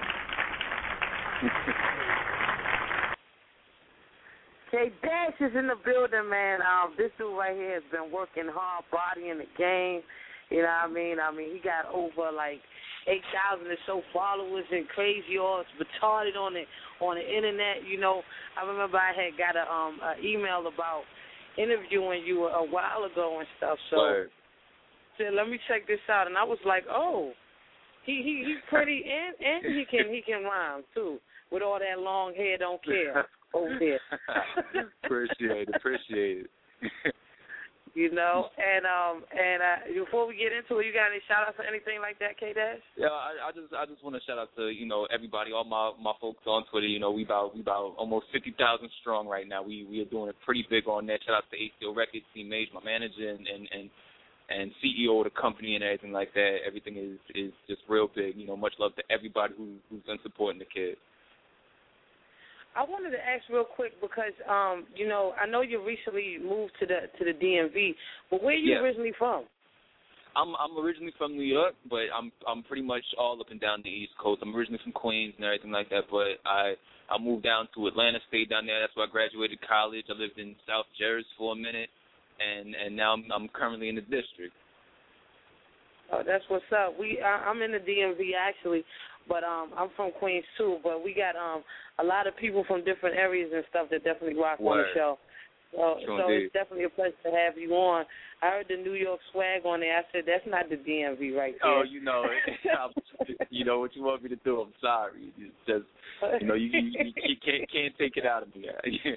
K Dash is in the building, man. Um, this dude right here has been working hard, bodying the game. You know what I mean? I mean, he got over like eight thousand or so followers and crazy all retarded on it on the internet. You know, I remember I had got a um a email about interviewing you a, a while ago and stuff. So Word. said, let me check this out, and I was like, oh, he he he's pretty and and he can he can rhyme too with all that long hair. Don't care over there. Appreciate it. Appreciate it. You know, and um, and uh, before we get into it, you got any shout outs or anything like that, K Dash? Yeah, I, I just I just want to shout out to you know everybody, all my my folks on Twitter. You know, we about we about almost fifty thousand strong right now. We we are doing it pretty big on that. Shout out to A C O Records, T Mage, my manager, and and and, and C E O of the company and everything like that. Everything is is just real big. You know, much love to everybody who who's been supporting the kid. I wanted to ask real quick because, um, you know, I know you recently moved to the to the D M V, but where are you yeah. originally from? I'm I'm originally from New York, but I'm I'm pretty much all up and down the East Coast. I'm originally from Queens and everything like that, but I I moved down to Atlanta, stayed down there. That's where I graduated college. I lived in South Jersey for a minute, and and now I'm I'm currently in the district. Oh, that's what's up. We I, I'm in the D M V actually, but um I'm from Queens too. But we got um a lot of people from different areas and stuff that definitely rock Word. on the show. So, Sure so indeed. it's definitely a pleasure to have you on. I heard the New York swag on there. I said that's not the D M V right there. Oh, you know it. You know what you want me to do. I'm sorry. It's just you know you you, you can't can't take it out of me.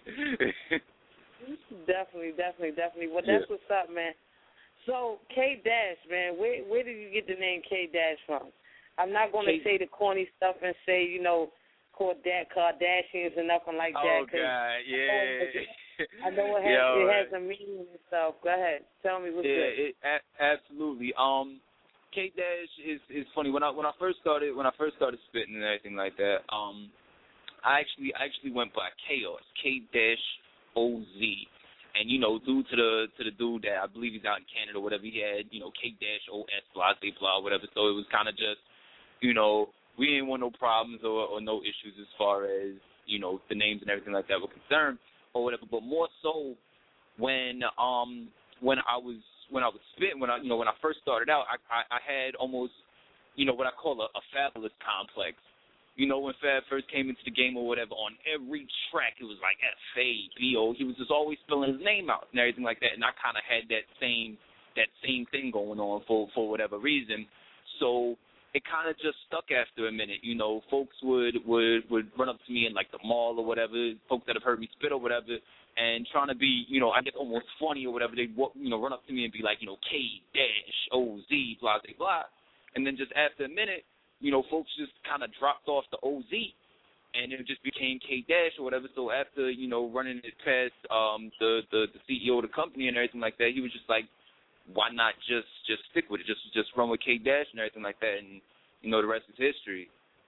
Definitely, definitely, definitely. Well, that's Yeah. what's up, man. So K Dash, man, where where did you get the name K Dash from? I'm not going to K- say the corny stuff and say you know called that Kardashians or nothing like that. Oh God, yeah. I know it has Yo, it has a meaning and stuff. Go ahead, tell me what's yeah, good. it, a- absolutely. Um, K Dash is is funny. When I when I first started when I first started spitting and everything like that, um, I actually I actually went by Chaos, K Dash O Z. And, you know, due to the to the dude that I believe he's out in Canada or whatever, he had, you know, K dash O S blah, blah, blah, whatever. So it was kind of just, you know, we didn't want no problems or, or no issues as far as, you know, the names and everything like that were concerned or whatever. But more so when um when I was when I was spitting, when I you know, when I first started out, I I, I had almost, you know, what I call a, a fabulous complex. You know, when Fab first came into the game or whatever, on every track it was like F A B O. He was just always spelling his name out and everything like that. And I kind of had that same that same thing going on for for whatever reason. So it kind of just stuck after a minute. You know, folks would, would would run up to me in like the mall or whatever. Folks that have heard me spit or whatever, and trying to be, you know, I guess almost funny or whatever. They'd you know run up to me and be like, you know, K dash O Z blah blah blah, and then just after a minute, you know, folks just kind of dropped off the O Z, and it just became K Dash or whatever. So after, you know, running it past um, the, the the C E O of the company and everything like that, he was just like, why not just just stick with it, just just run with K Dash and everything like that, and you know, the rest is history.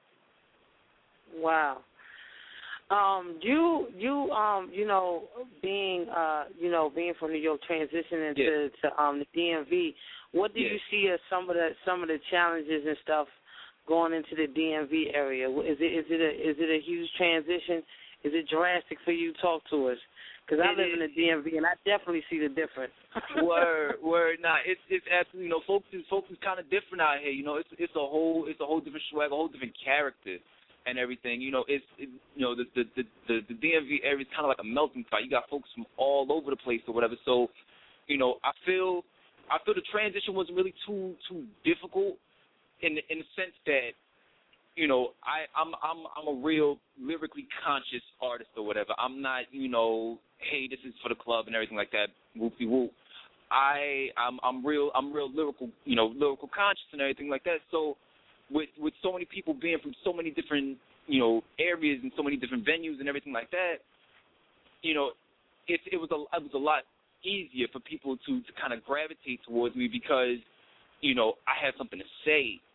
Wow. Um, you you um you know being uh you know being from New York, transitioning yeah. to to um the D M V. What do yeah. you see as some of the some of the challenges and stuff going into the D M V area? Is it is it a is it a huge transition? Is it drastic for you? Talk to us, because I live is. in the D M V and I definitely see the difference. word, word. Nah, it's it's absolutely, you know, folks is folks is kind of different out here. You know, it's it's a whole it's a whole different swag, a whole different character and everything. You know, it's it, you know the the the the, the D M V area is kind of like a melting pot. You got folks from all over the place or whatever. So, you know, I feel I feel the transition wasn't really too too difficult. In the, in the sense that, you know, I, I'm I'm I'm a real lyrically conscious artist or whatever. I'm not, you know, hey, this is for the club and everything like that. Whoopie whoop. I I'm I'm real I'm real lyrical, you know, lyrical conscious and everything like that. So with with so many people being from so many different, you know, areas and so many different venues and everything like that, you know, it it was a it was a lot easier for people to to kind of gravitate towards me because, you know, I had something to say.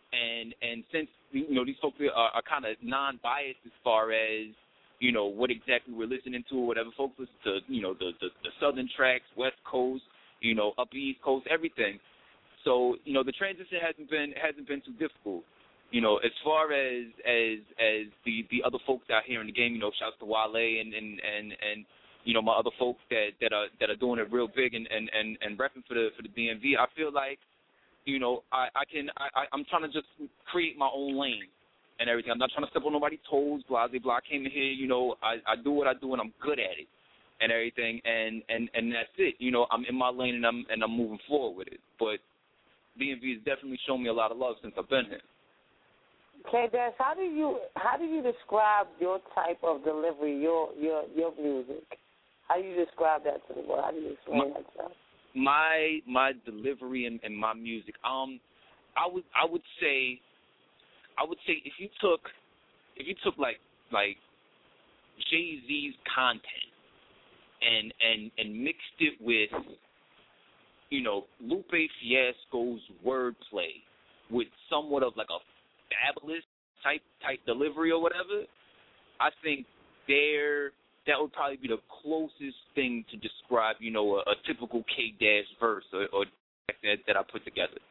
and and since you know these folks are, are kind of non-biased as far as you know what exactly we're listening to or whatever, folks listen to you know the, the the southern tracks, West Coast, you know up East Coast, everything. So you know the transition hasn't been hasn't been too difficult. You know as far as as as the, the other folks out here in the game, you know shouts to Wale and and and, and you know my other folks that, that are that are doing it real big and, and, and, and repping for the for the D M V. I feel like you know I, I can I, I'm trying to just create my own lane and everything. I'm not trying to step on nobody's toes, blah blah blah. I came in here, you know, I, I do what I do and I'm good at it and everything and, and, and that's it. You know, I'm in my lane and I'm and I'm moving forward with it. But D M V has definitely shown me a lot of love since I've been here. K-Dash, how do you how do you describe your type of delivery, your your your music? How do you describe that to the world? How do you explain my, that to them? My my delivery and, and my music. Um, I would I would say, I would say if you took, if you took like like Jay-Z's content and and and mixed it with, you know, Lupe Fiasco's wordplay with somewhat of like a fabulous type type delivery or whatever, I think there that would probably be the closest thing to describe, you know, a, a typical K-Dash verse or, or that, that I put together.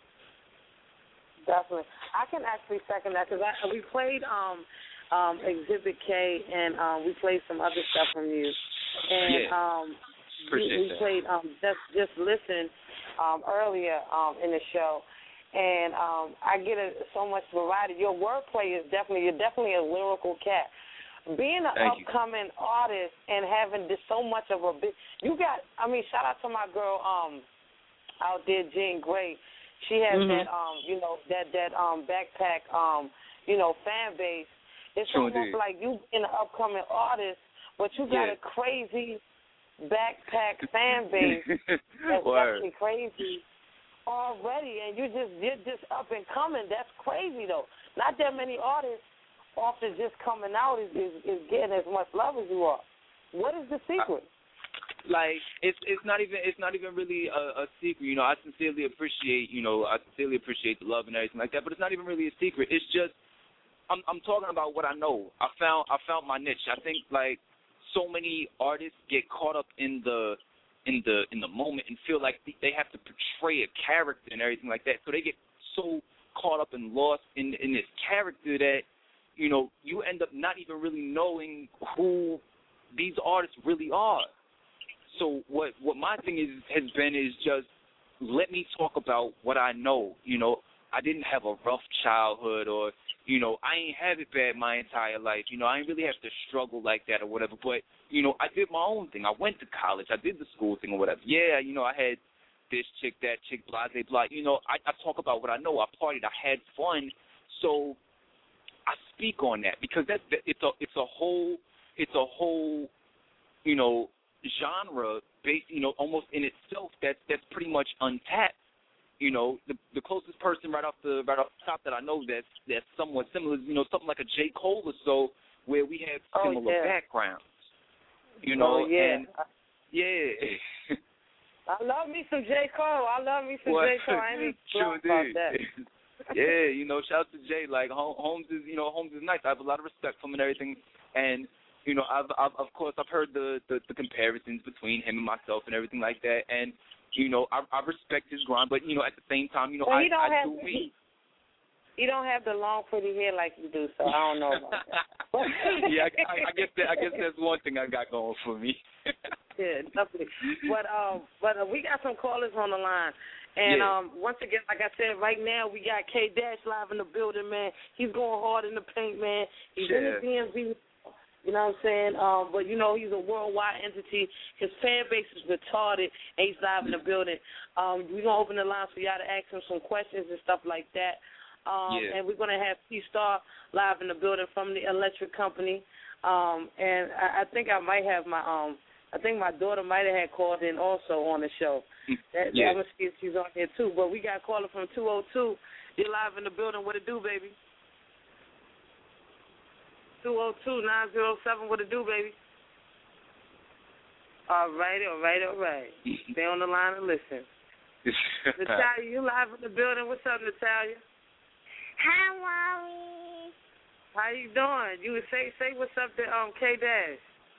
Definitely, I can actually second that because we played um, um, Exhibit K and um, we played some other stuff from you, and yeah. um, we, we that. played um, just just listen um, earlier um, in the show. And um, I get a, so much variety. Your wordplay is definitely, you're definitely a lyrical cat. Being an Thank upcoming you. artist and having this, so much of a big, you got, I mean, shout out to my girl um, out there, Jean Grey. She has mm-hmm. that, um, you know, that, that um, backpack, um, you know, fan base. It's sure almost did. like you being an upcoming artist, but you got yeah. a crazy backpack fan base. That's definitely crazy. Already, and you just you're just up and coming. That's crazy though. Not that many artists after just coming out is, is, is getting as much love as you are. What is the secret? Like it's it's not even it's not even really a, a secret. You know, I sincerely appreciate you know I sincerely appreciate the love and everything like that. But it's not even really a secret. It's just I'm I'm talking about what I know. I found I found my niche. I think like so many artists get caught up in the in the in the moment and feel like they have to portray a character and everything like that. So they get so caught up and lost in in this character that, you know, you end up not even really knowing who these artists really are. So what what my thing is has been is just let me talk about what I know. You know, I didn't have a rough childhood or, you know, I ain't had it bad my entire life. You know, I ain't really have to struggle like that or whatever. But, you know, I did my own thing. I went to college. I did the school thing or whatever. Yeah, you know, I had this chick, that chick, blah, blah, blah. You know, I, I talk about what I know. I partied. I had fun. So I speak on that because that, that it's a it's a whole it's a whole, you know, genre based, you know, almost in itself that's that's pretty much untapped. You know, the the closest person right off the right off the top that I know that's that's somewhat similar, you know, something like a J. Cole or so, where we have similar oh, yeah. backgrounds. You know, oh, yeah. and yeah. I love me some J. Cole. I love me some well, J. Cole. I ain't sure about did. that. yeah, you know, shout out to Jay. Like Holmes is, you know, Holmes is nice. I have a lot of respect for him and everything. And you know, I've, I've of course I've heard the, the the comparisons between him and myself and everything like that. And you know, I, I respect his grind, but you know, at the same time, you know, well, I, he don't I have, do me. He don't have the long, pretty hair like you do, so I don't know about that. yeah, I, I guess that, I guess that's one thing I got going for me. yeah, definitely. But um, but uh, we got some callers on the line, and yeah. um, once again, like I said, right now we got K-Dash live in the building, man. He's going hard in the paint, man. He's yeah. in the D M V. You know what I'm saying? Um, but, you know, he's a worldwide entity. His fan base is retarded, and he's live in the building. Um, we're going to open the lines for y'all to ask him some questions and stuff like that. Um, yeah. And we're going to have P-Star live in the building from the electric company. Um, and I, I think I might have my um, I think my daughter might have had called in also on the show. That, yeah. I'm going to see if she's on here, too. But we got a caller from two oh two. You're live in the building. What it do, baby? two oh two, nine oh seven, what it do, baby? All right, all right, all right. Stay on the line and listen. Natalia, you live in the building. What's up, Natalia? Hi, Mommy. How you doing? You would say say what's up to um K Dash.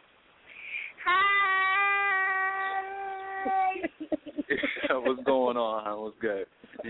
Hi. What's going on? Huh? What's good?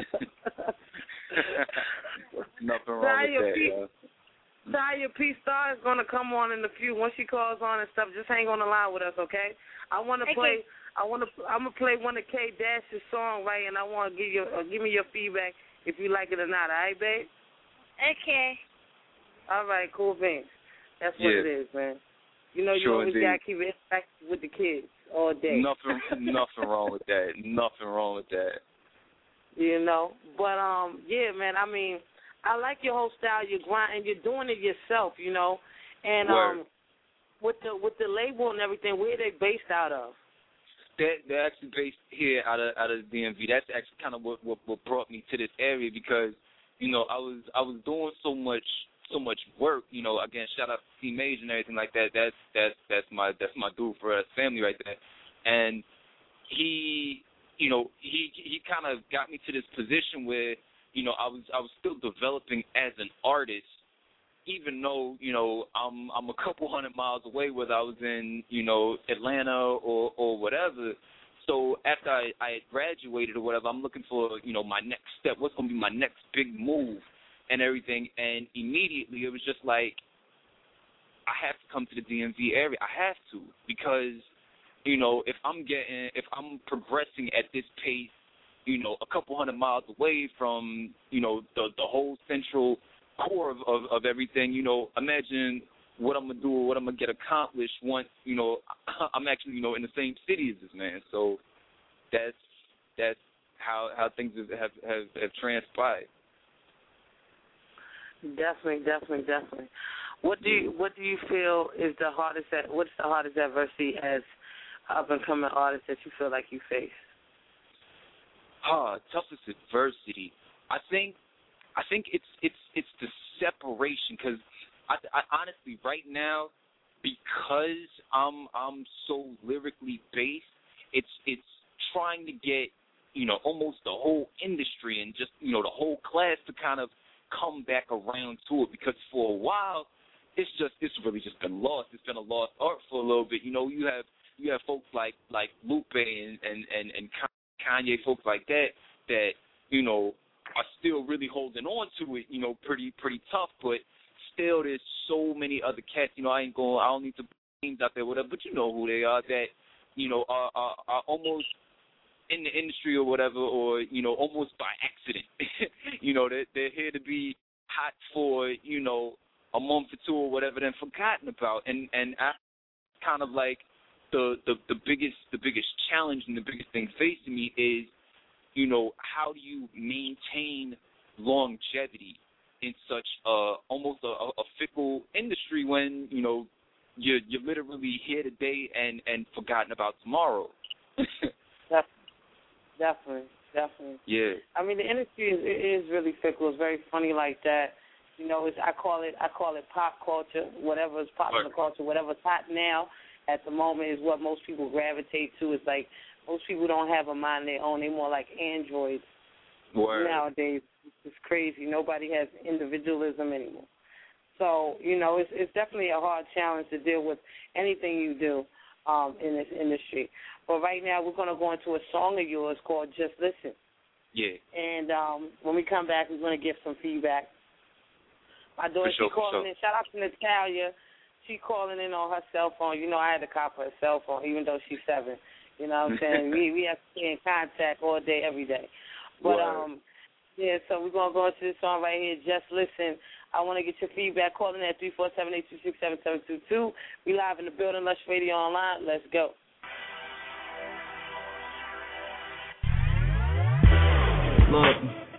Nothing wrong Taya with that. P- yo. Taya P Star is gonna come on in a few. Once she calls on and stuff, just hang on the line with us, okay? I want to Okay. play. I want to. I'm gonna play one of K Dash's song, right? And I want to give you uh, give me your feedback if you like it or not. All right, babe? Okay. All right, cool beans. That's what Yeah. it is, man. You know, you Sure always indeed. gotta keep it interactive with the kids all day. Nothing, nothing wrong with that. Nothing wrong with that. You know, but um, yeah, man. I mean, I like your whole style. You're grinding. You're doing it yourself. You know, and Word. um, with the with the label and everything, where they based out of? They're, they're actually based here out of out of the D M V. That's actually kind of what, what what brought me to this area because, you know, I was I was doing so much so much work. You know, again, shout out to T Mage and everything like that. That's that's that's my that's my dude for us family right there. And he, you know, he he kind of got me to this position where, you know, I was I was still developing as an artist. Even though, you know, I'm I'm a couple hundred miles away, whether I was in, you know, Atlanta or, or whatever. So after I, I had graduated or whatever, I'm looking for, you know, my next step. What's going to be my next big move and everything. And immediately it was just like, I have to come to the D M V area. I have to because, you know, if I'm getting, if I'm progressing at this pace, you know, a couple hundred miles away from, you know, the the whole central core of, of, of everything, you know, imagine what I'm going to do or what I'm going to get accomplished once, you know, I'm actually, you know, in the same city as this man. So that's that's how how things have have, have, have transpired. Definitely, definitely, definitely. What do you what do you feel is the hardest what's the hardest adversity as up and coming artist that you feel like you face? Ah, toughest adversity. I think I think it's it's it's the separation because I, I honestly right now because I'm I'm so lyrically based, it's it's trying to get, you know, almost the whole industry and just, you know, the whole class to kind of come back around to it because for a while it's just it's really just been lost. It's been a lost art for a little bit. You know, you have you have folks like like Lupe and and and, and Kanye, folks like that that, you know, are still really holding on to it, you know, pretty pretty tough, but still there's so many other cats, you know, I ain't going I don't need to put names out there, whatever, but you know who they are that, you know, are, are are almost in the industry or whatever, or, you know, almost by accident. You know, they're, they're here to be hot for, you know, a month or two or whatever, then forgotten about. And and I kind of like the, the, the biggest the biggest challenge and the biggest thing facing me is, you know, how do you maintain longevity in such a almost a, a fickle industry when, you know, you're you're literally here today and, and forgotten about tomorrow. Definitely, definitely. Yeah. I mean, the industry is it is really fickle. It's very funny like that. You know, it's I call it I call it pop culture. Whatever is popular right. culture, whatever's hot now at the moment is what most people gravitate to. It's like most people don't have a mind of their own. They're more like androids Word. nowadays. It's crazy. Nobody has individualism anymore. So, you know, it's it's definitely a hard challenge to deal with anything you do um, in this industry. But right now we're going to go into a song of yours called Just Listen. Yeah. And um, when we come back, we're going to give some feedback. My daughter, sure, she calling sure. in. Shout out to Natalia. She calling in on her cell phone. You know, I had to cop her a cell phone, even though she's seven. You know what I'm saying? we we have to stay in contact all day, every day. But, Word. um, yeah, so we're going to go into this song right here, Just Listen. I want to get your feedback. Call in at three four seven, eight two six, seven seven two two. We live in the building, Lush Radio Online. Let's go. Look,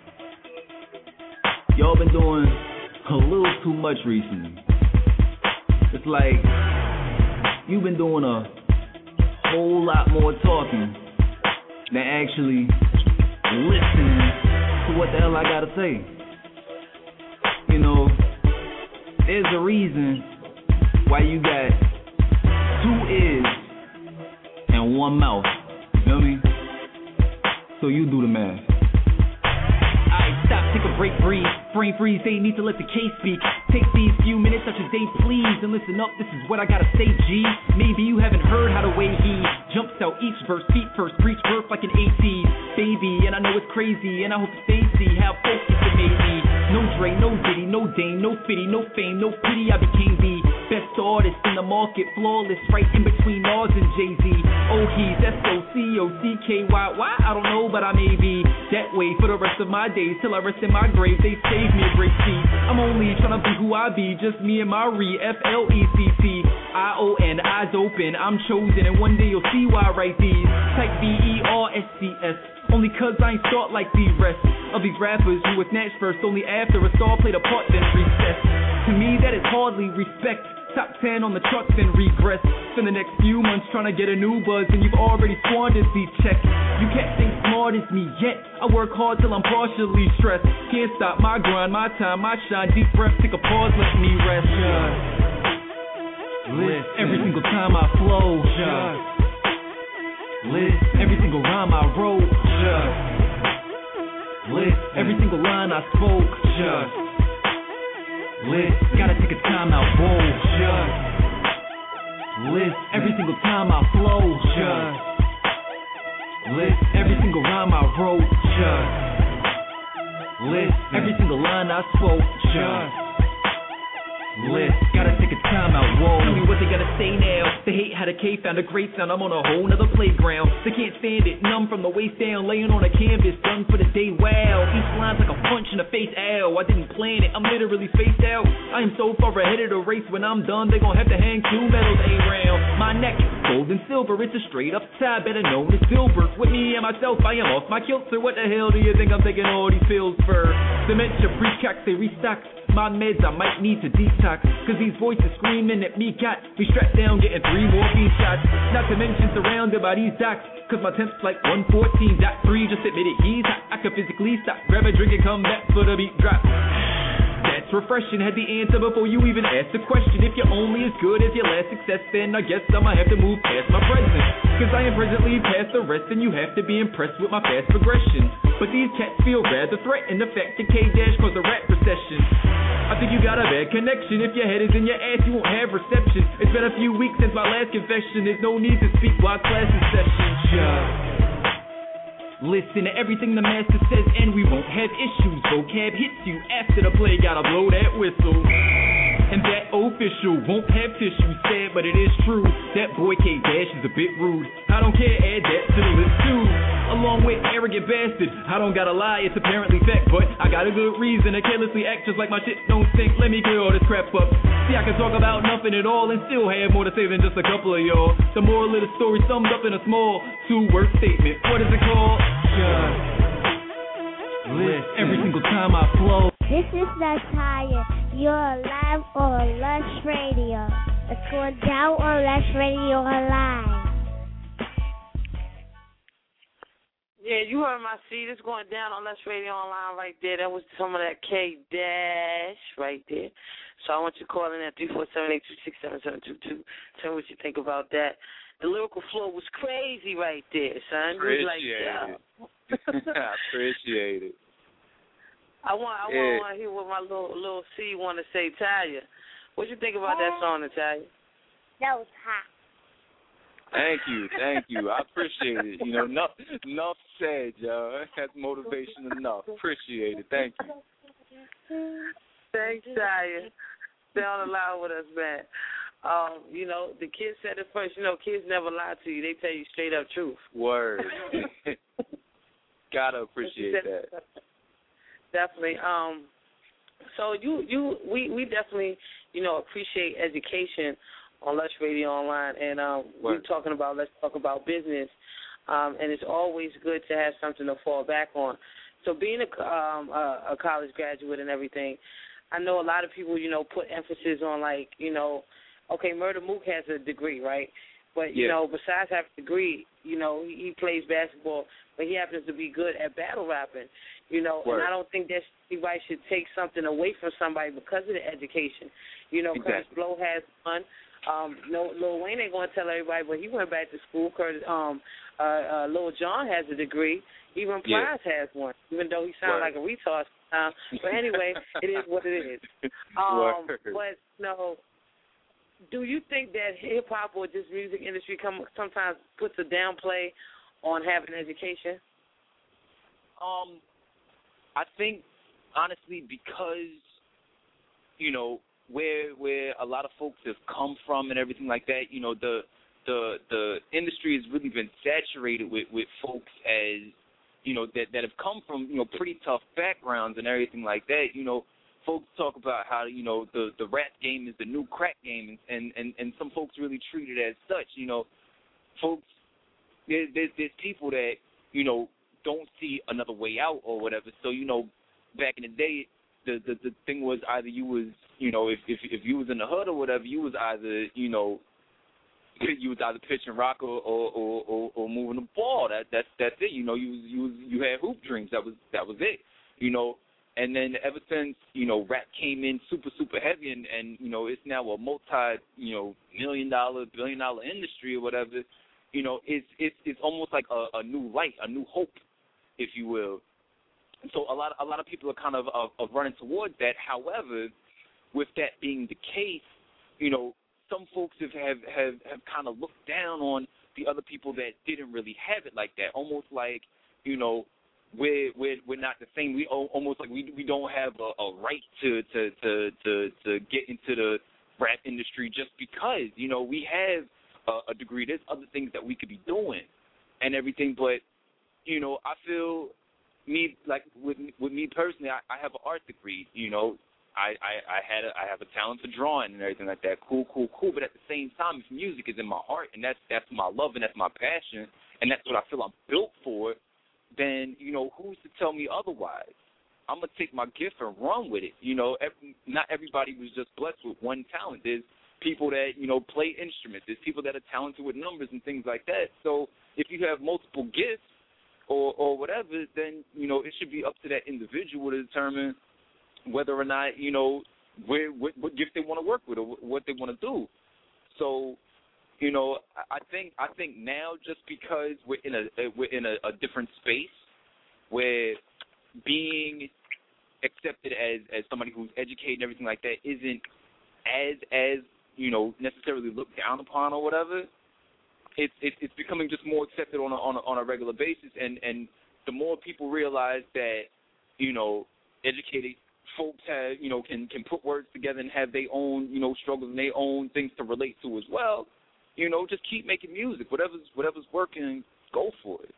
y'all been doing a little too much recently. It's like you've been doing a whole lot more talking than actually listening to what the hell I gotta say. You know, there's a reason why you got two ears and one mouth. You know what I mean? So you do the math. Alright, Stop, take a break, breathe. Brain freeze, they need to let the case speak. Take these few minutes out your day, please, and listen up, this is what I gotta say, G. Maybe you haven't heard how the way he jumps out each verse, feet first, preach birth like an eighties baby. And I know it's crazy, and I hope they see how focused it made me. No Dre, no Diddy, no Dame, no Fitty, no fame, no pity. I became the best artist in the market, flawless, right in between Nas and Jay-Z. Oh, he's S O C O C K Y. Why? I don't know, but I may be that way for the rest of my days till I rest in my grave. They saved me a great seat. I'm only trying to be who I be, just me and my re F L E C T I O N, eyes open. I'm chosen, and one day you'll see why I write these. Type B E R S C S. Only cause I ain't thought like the rest of these rappers who was snatched first only after a star played a part then recess. To me that is hardly respect. Top ten on the charts and regress. Spend the next few months trying to get a new buzz and you've already squandered these checks. You can't think smart as me yet. I work hard till I'm partially stressed. Can't stop my grind, my time, my shine. Deep breath, take a pause, let me rest. Just listen. Every single time I flow. Just listen. Every single rhyme I wrote. Just listen. Every single line I spoke. Just listen. Gotta take a time out, whoa. Just listen. Every single time I flow. Just listen. Every single rhyme I wrote. Just listen. Every single line I spoke. Just listen. Gotta take a time out, whoa. Tell me what they gotta say now. They hate how the K found a great sound. I'm on a whole nother playground. They can't stand it, numb from the waist down, laying on a canvas, done for the day. Wow, each line's like a punch in the face. Ow, I didn't plan it, I'm literally faced out. I am so far ahead of the race. When I'm done, they gon' have to hang two medals around my neck. Gold and silver, it's a straight up tie, better known as silver. With me and myself, I am off my kilter. What the hell do you think I'm taking all these pills for? Dementia, pre-cocks, they restock my meds, I might need to detox. Cause these voices screaming at me got me strapped down, getting three morphine shots. Not to mention surrounded by these docs. Cause my temp's like one fourteen point three. Just admit it, he's hot. I can physically stop, grab a drink and come back for the beat drop. That's refreshing, had the answer before you even asked the question. If you're only as good as your last success, then I guess I'ma have to move past my present. Cause I am presently past the rest, and you have to be impressed with my fast progression. But these cats feel rather threatened, the fact that K-Dash caused a rap recession. I think you got a bad connection. If your head is in your ass, you won't have reception. It's been a few weeks since my last confession. There's no need to speak while class is session. Just listen to everything the master says, and we won't have issues. Vocab hits you after the play, gotta blow that whistle. And that official won't have tissue. Sad, but it is true. That boy K-Dash is a bit rude. I don't care, add that to the list too. Along with arrogant bastard. I don't gotta lie, it's apparently fact, but I got a good reason to carelessly act just like my shit don't stink. Let me clear all this crap up. See, I can talk about nothing at all and still have more to say than just a couple of y'all. The moral of the story summed up in a small two-word statement. What is it called? Just listen. Every single time I flow. This is Natalia. You're live on Lush Radio. It's going down on Lush Radio Live. Yeah, you heard my seat. It's going down on Lush Radio Online right there. That was some of that K-Dash right there. So I want you to call in at three four seven, eight two six, seven seven two two. Tell me what you think about that. The lyrical flow was crazy right there, son. Appreciate like, it. I appreciate it. I want I yeah. want to hear what my little little C want to say, Talia. What you think about that song, Natalia? That was hot. Thank you, thank you. I appreciate it. You know, enough, enough said, y'all. That's motivation enough. Appreciate it. Thank you. Thanks, Talia. Stay on the line with us, man. Um, you know, the kids said it first. You know, kids never lie to you. They tell you straight up truth. Word. Gotta appreciate that. Definitely. Um, so you, you, we, we definitely, you know, appreciate education on Lush Radio Online, and um, we're talking about let's talk about business, um, and it's always good to have something to fall back on. So being a, um, a, a college graduate and everything, I know a lot of people, you know, put emphasis on like, you know, okay, Murder Mook has a degree, right? But, you yeah. know, besides having a degree, you know, he, he plays basketball, but he happens to be good at battle rapping, you know. Word. And I don't think that anybody should take something away from somebody because of the education. You know, exactly. Curtis Blow has one. Um, no, Lil Wayne ain't going to tell everybody, but he went back to school. Curtis, um, uh, uh, Lil Jon has a degree. Even Plies yeah. has one, even though he sounds Word. like a retard. Uh, but anyway, it is what it is. Um, Word. but, no. Do you think that hip-hop or just music industry come, sometimes puts a downplay on having education? Um, I think, honestly, because, you know, where where a lot of folks have come from and everything like that, you know, the the the industry has really been saturated with, with folks as, you know, that, that have come from, you know, pretty tough backgrounds and everything like that. You know, folks talk about how, you know, the, the rap game is the new crack game, and, and, and some folks really treat it as such. You know, folks, there, there's, there's people that, you know, don't see another way out or whatever. So, you know, back in the day, the, the, the thing was either you was, you know, if, if if you was in the hood or whatever, you was either, you know, you was either pitching rock or or, or, or, or moving the ball. That that's that's it. You know, you you you had hoop dreams. That was that was it. You know. And then ever since, you know, rap came in super, super heavy and, and, you know, it's now a multi, you know, million dollar, billion dollar industry or whatever, you know, it's it's it's almost like a, a new light, a new hope, if you will. And so a lot of, a lot of people are kind of, of, of running towards that. However, with that being the case, you know, some folks have, have, have, have kind of looked down on the other people that didn't really have it like that, almost like, you know, We're, we're we're not the same. We almost like we we don't have a, a right to, to to to to get into the rap industry just because, you know, we have a, a degree. There's other things that we could be doing and everything. But, you know, I feel me like with with me personally, I, I have an art degree. You know, I I, I had a, I have a talent for drawing and everything like that. Cool, cool, cool. But at the same time, if music is in my heart and that's that's my love and that's my passion and that's what I feel I'm built for, then, you know, who's to tell me otherwise? I'm going to take my gift and run with it. You know, every, not everybody was just blessed with one talent. There's people that, you know, play instruments. There's people that are talented with numbers and things like that. So if you have multiple gifts or, or whatever, then, you know, it should be up to that individual to determine whether or not, you know, where, what, what gift they want to work with or what they want to do. So, you know, I think I think now just because we're in a we're in a, a different space where being accepted as, as somebody who's educated and everything like that isn't as as you know necessarily looked down upon or whatever. It's it's it's becoming just more accepted on a, on a, on a regular basis, and, and the more people realize that, you know, educated folks have you know can can put words together and have their own you know struggles and their own things to relate to as well. You know, just keep making music. Whatever's whatever's working, go for it.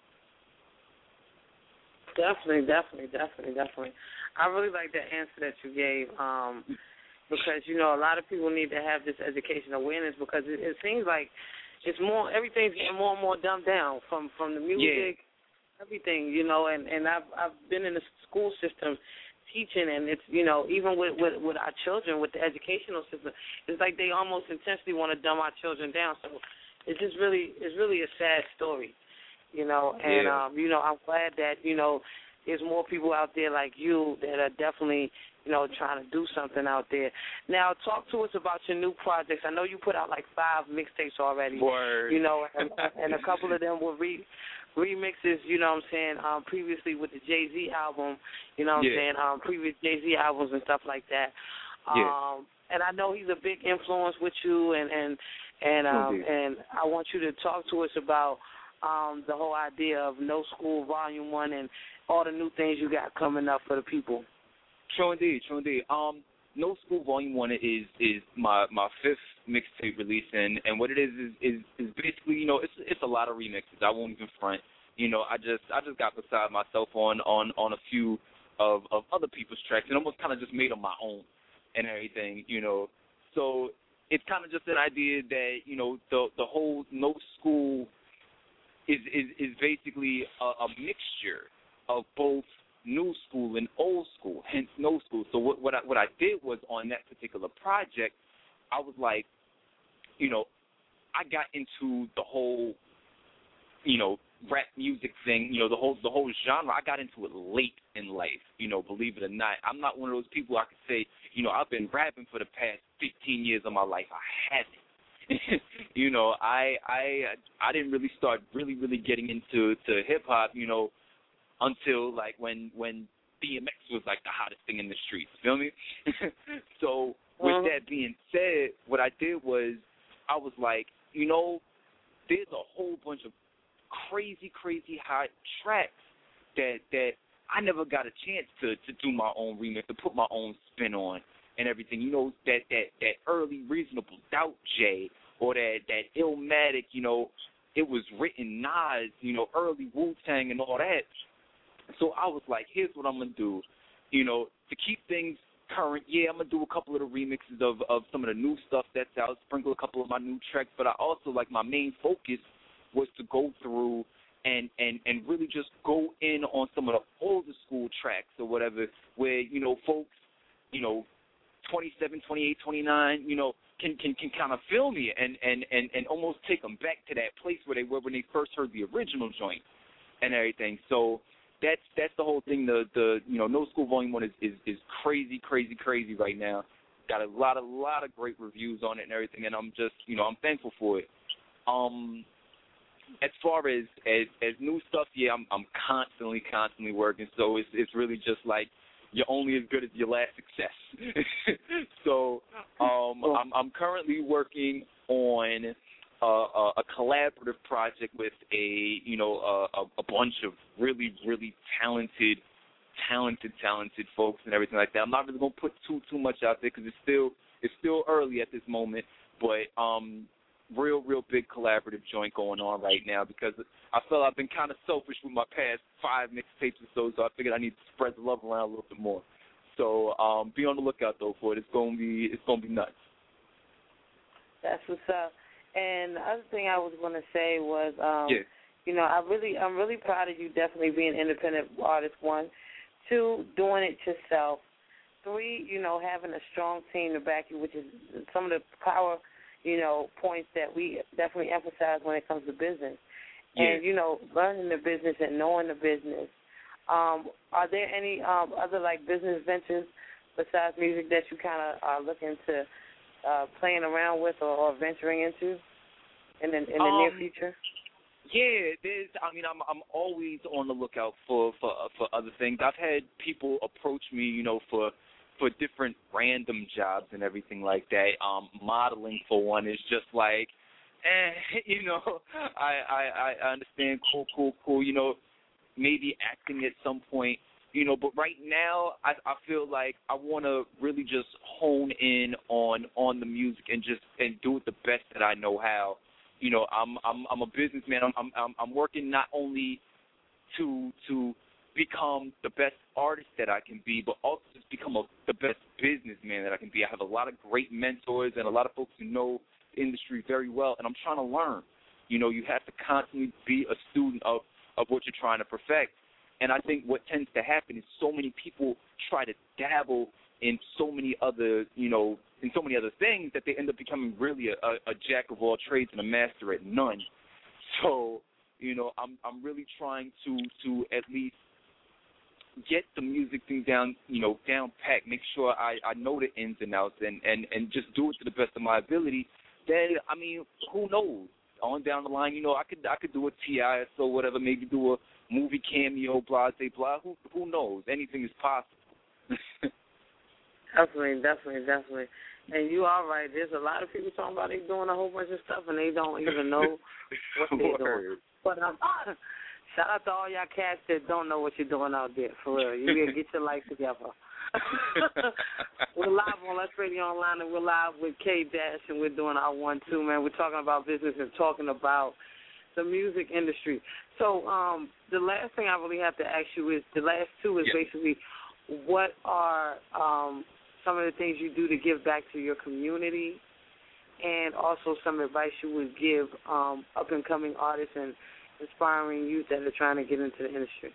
Definitely, definitely, definitely, definitely. I really like that answer that you gave, um, because you know a lot of people need to have this education awareness because it, it seems like it's more everything's getting more and more dumbed down from from the music, yeah. everything. You know, and and I've I've been in the school system teaching, and it's, you know, even with, with, with our children, with the educational system, it's like they almost intentionally want to dumb our children down. So it's just really, it's really a sad story, you know. And, yeah. um, you know, I'm glad that, you know, there's more people out there like you that are definitely, you know, trying to do something out there. Now, talk to us about your new projects. I know you put out like five mixtapes already. Word. You know, and, and a couple of them were re- remixes, you know what I'm saying, um, previously with the Jay-Z album, you know what yeah. I'm saying, um, previous Jay-Z albums and stuff like that. Um, yeah. And I know he's a big influence with you, and, and, and, um, Indeed. and I want you to talk to us about um, the whole idea of No School Volume one and all the new things you got coming up for the people. True indeed, true indeed. Um, No School Volume One is is my, my fifth mixtape release, and, and what it is is, is is basically, you know, it's it's a lot of remixes. I won't even front. You know, I just I just got beside myself on, on, on a few of, of other people's tracks and almost kind of just made them my own and everything. You know, so it's kind of just an idea that, you know, the the whole No School is is, is basically a, a mixture of both new school and old school, hence No School. So what what I, what I did was on that particular project, I was like, you know, I got into the whole, you know, rap music thing, you know, the whole the whole genre. I got into it late in life, you know, believe it or not. I'm not one of those people I could say, you know, I've been rapping for the past fifteen years of my life. I haven't. you know, I I I didn't really start really really getting into to hip hop, you know, until like when when D M X was like the hottest thing in the streets. Feel me? So with uh-huh. that being said, what I did was I was like, you know, there's a whole bunch of crazy, crazy hot tracks that that I never got a chance to, to do my own remix, to put my own spin on and everything. You know, that that, that early Reasonable Doubt J or that, that Illmatic, you know, it was written Nas, you know, early Wu-Tang and all that. So I was like, here's what I'm going to do. You know, to keep things current, yeah, I'm going to do a couple of the remixes of, of some of the new stuff that's out, sprinkle a couple of my new tracks, but I also, like, my main focus was to go through and, and, and really just go in on some of the older school tracks or whatever where, you know, folks, you know, twenty-seven, twenty-eight, twenty-nine, you know, can, can, can kind of feel me and, and, and, and almost take them back to that place where they were when they first heard the original joint and everything. So that's that's the whole thing. The, the you know, No School Volume one is, is, is crazy, crazy, crazy right now. Got a lot, a lot of great reviews on it and everything, and I'm just, you know, I'm thankful for it. Um, as far as, as as new stuff, yeah, I'm I'm constantly, constantly working. So it's it's really just like you're only as good as your last success. so um, I'm I'm currently working on a, a, a collaborative project with a you know a, a bunch of really really talented, talented, talented folks and everything like that. I'm not really gonna put too too much out there because it's still it's still early at this moment, but um. real, real big collaborative joint going on right now because I felt I've been kind of selfish with my past five mixtapes or so, so I figured I need to spread the love around a little bit more. So um, be on the lookout though for it. It's gonna be it's gonna be nuts. That's what's up. And the other thing I was gonna say was, um, yeah. you know, I really I'm really proud of you definitely being an independent artist. One, two, doing it yourself. Three, you know, having a strong team to back you, which is some of the power. You know, points that we definitely emphasize when it comes to business. Yeah. And, you know, learning the business and knowing the business. Um, are there any um, other, like, business ventures besides music that you kind of are looking to uh, playing around with or, or venturing into in the, in the um, near future? Yeah, there's, I mean, I'm I'm always on the lookout for, for, for other things. I've had people approach me, you know, for for different random jobs and everything like that. Um, modeling, for one, is just like, eh, you know, I, I, I understand, cool, cool, cool, you know, maybe acting at some point, you know, but right now I, I feel like I want to really just hone in on, on the music and just and do it the best that I know how. You know, I'm I'm I'm a businessman. I'm I'm I'm working not only to to become the best artist that I can be, but also just become a, the best businessman that I can be. I have a lot of great mentors and a lot of folks who know the industry very well, and I'm trying to learn. You know, you have to constantly be a student of, of what you're trying to perfect. And I think what tends to happen is so many people try to dabble in so many other, you know, in so many other things that they end up becoming really a, a, a jack of all trades and a master at none. So, you know, I'm I'm really trying to to at least get the music thing down, you know, down pat, make sure I, I know the ins and outs and, and, and just do it to the best of my ability. Then, I mean, who knows? On down the line, you know, I could I could do a T I S or whatever, maybe do a movie cameo, blah, blah, blah. Who, who knows? Anything is possible. Definitely, definitely, definitely. And you are right. There's a lot of people talking about they doing a whole bunch of stuff and they don't even know what they're doing. But um, shout out to all y'all cats that don't know what you're doing out there, for real. You gotta get your life together. We're live on Let's Radio Online, and we're live with K Dash, and we're doing our one two, man. We're talking about business and talking about the music industry. So um, the last thing I really have to ask you is, the last two is yeah. basically, what are um, some of the things you do to give back to your community, and also some advice you would give um, up-and-coming artists and inspiring youth that are trying to get into the industry?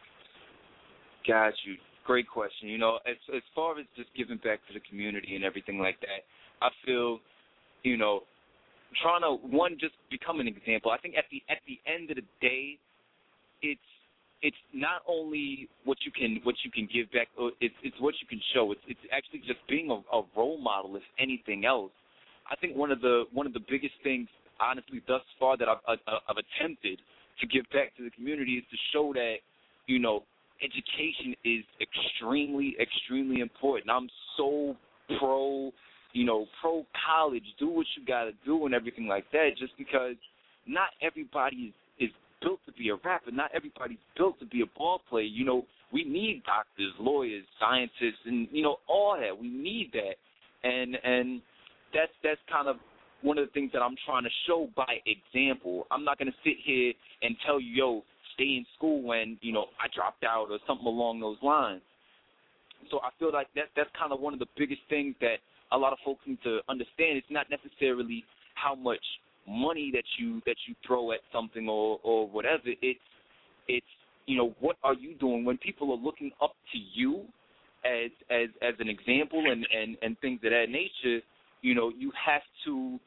Got you. Great question. You know, as as far as just giving back to the community and everything like that, I feel, you know, trying to one just become an example. I think at the at the end of the day, it's it's not only what you can what you can give back. It's it's what you can show. It's it's actually just being a, a role model, if anything else. I think one of the one of the biggest things, honestly, thus far that I've, I've, I've attempted to give back to the community is to show that, you know, education is extremely, extremely important. I'm so pro, you know, pro college. Do what you got to do and everything like that, just because not everybody is, is built to be a rapper. Not everybody's built to be a ball player. You know, we need doctors, lawyers, scientists, and, you know, all that. We need that. And and that's that's kind of one of the things that I'm trying to show by example. I'm not going to sit here and tell you, yo, stay in school when, you know, I dropped out or something along those lines. So I feel like that that's kind of one of the biggest things that a lot of folks need to understand. It's not necessarily how much money that you that you throw at something or, or whatever. It's, it's, you know, what are you doing when people are looking up to you as as, as an example and, and, and things of that nature. You know, you have to,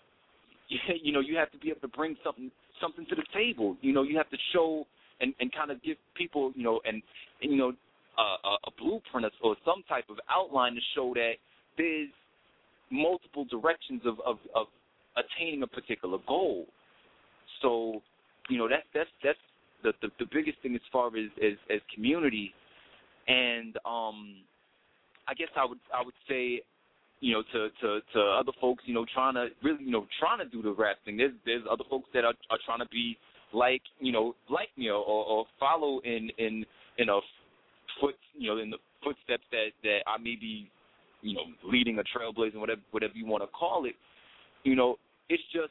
you know, you have to be able to bring something something to the table. You know, you have to show and, and kind of give people, you know, and, and you know, uh, a, a blueprint or some type of outline to show that there's multiple directions of, of, of attaining a particular goal. So, you know, that's that's that's the, the, the biggest thing as far as, as, as community. And um, I guess I would I would say, you know, to, to, to other folks, you know, trying to really, you know, trying to do the rap thing. There's there's other folks that are, are trying to be like, you know, like me or, or follow in in in a foot, you know, in the footsteps that, that I may be, you know, leading a trailblazer, whatever whatever you want to call it. You know, it's just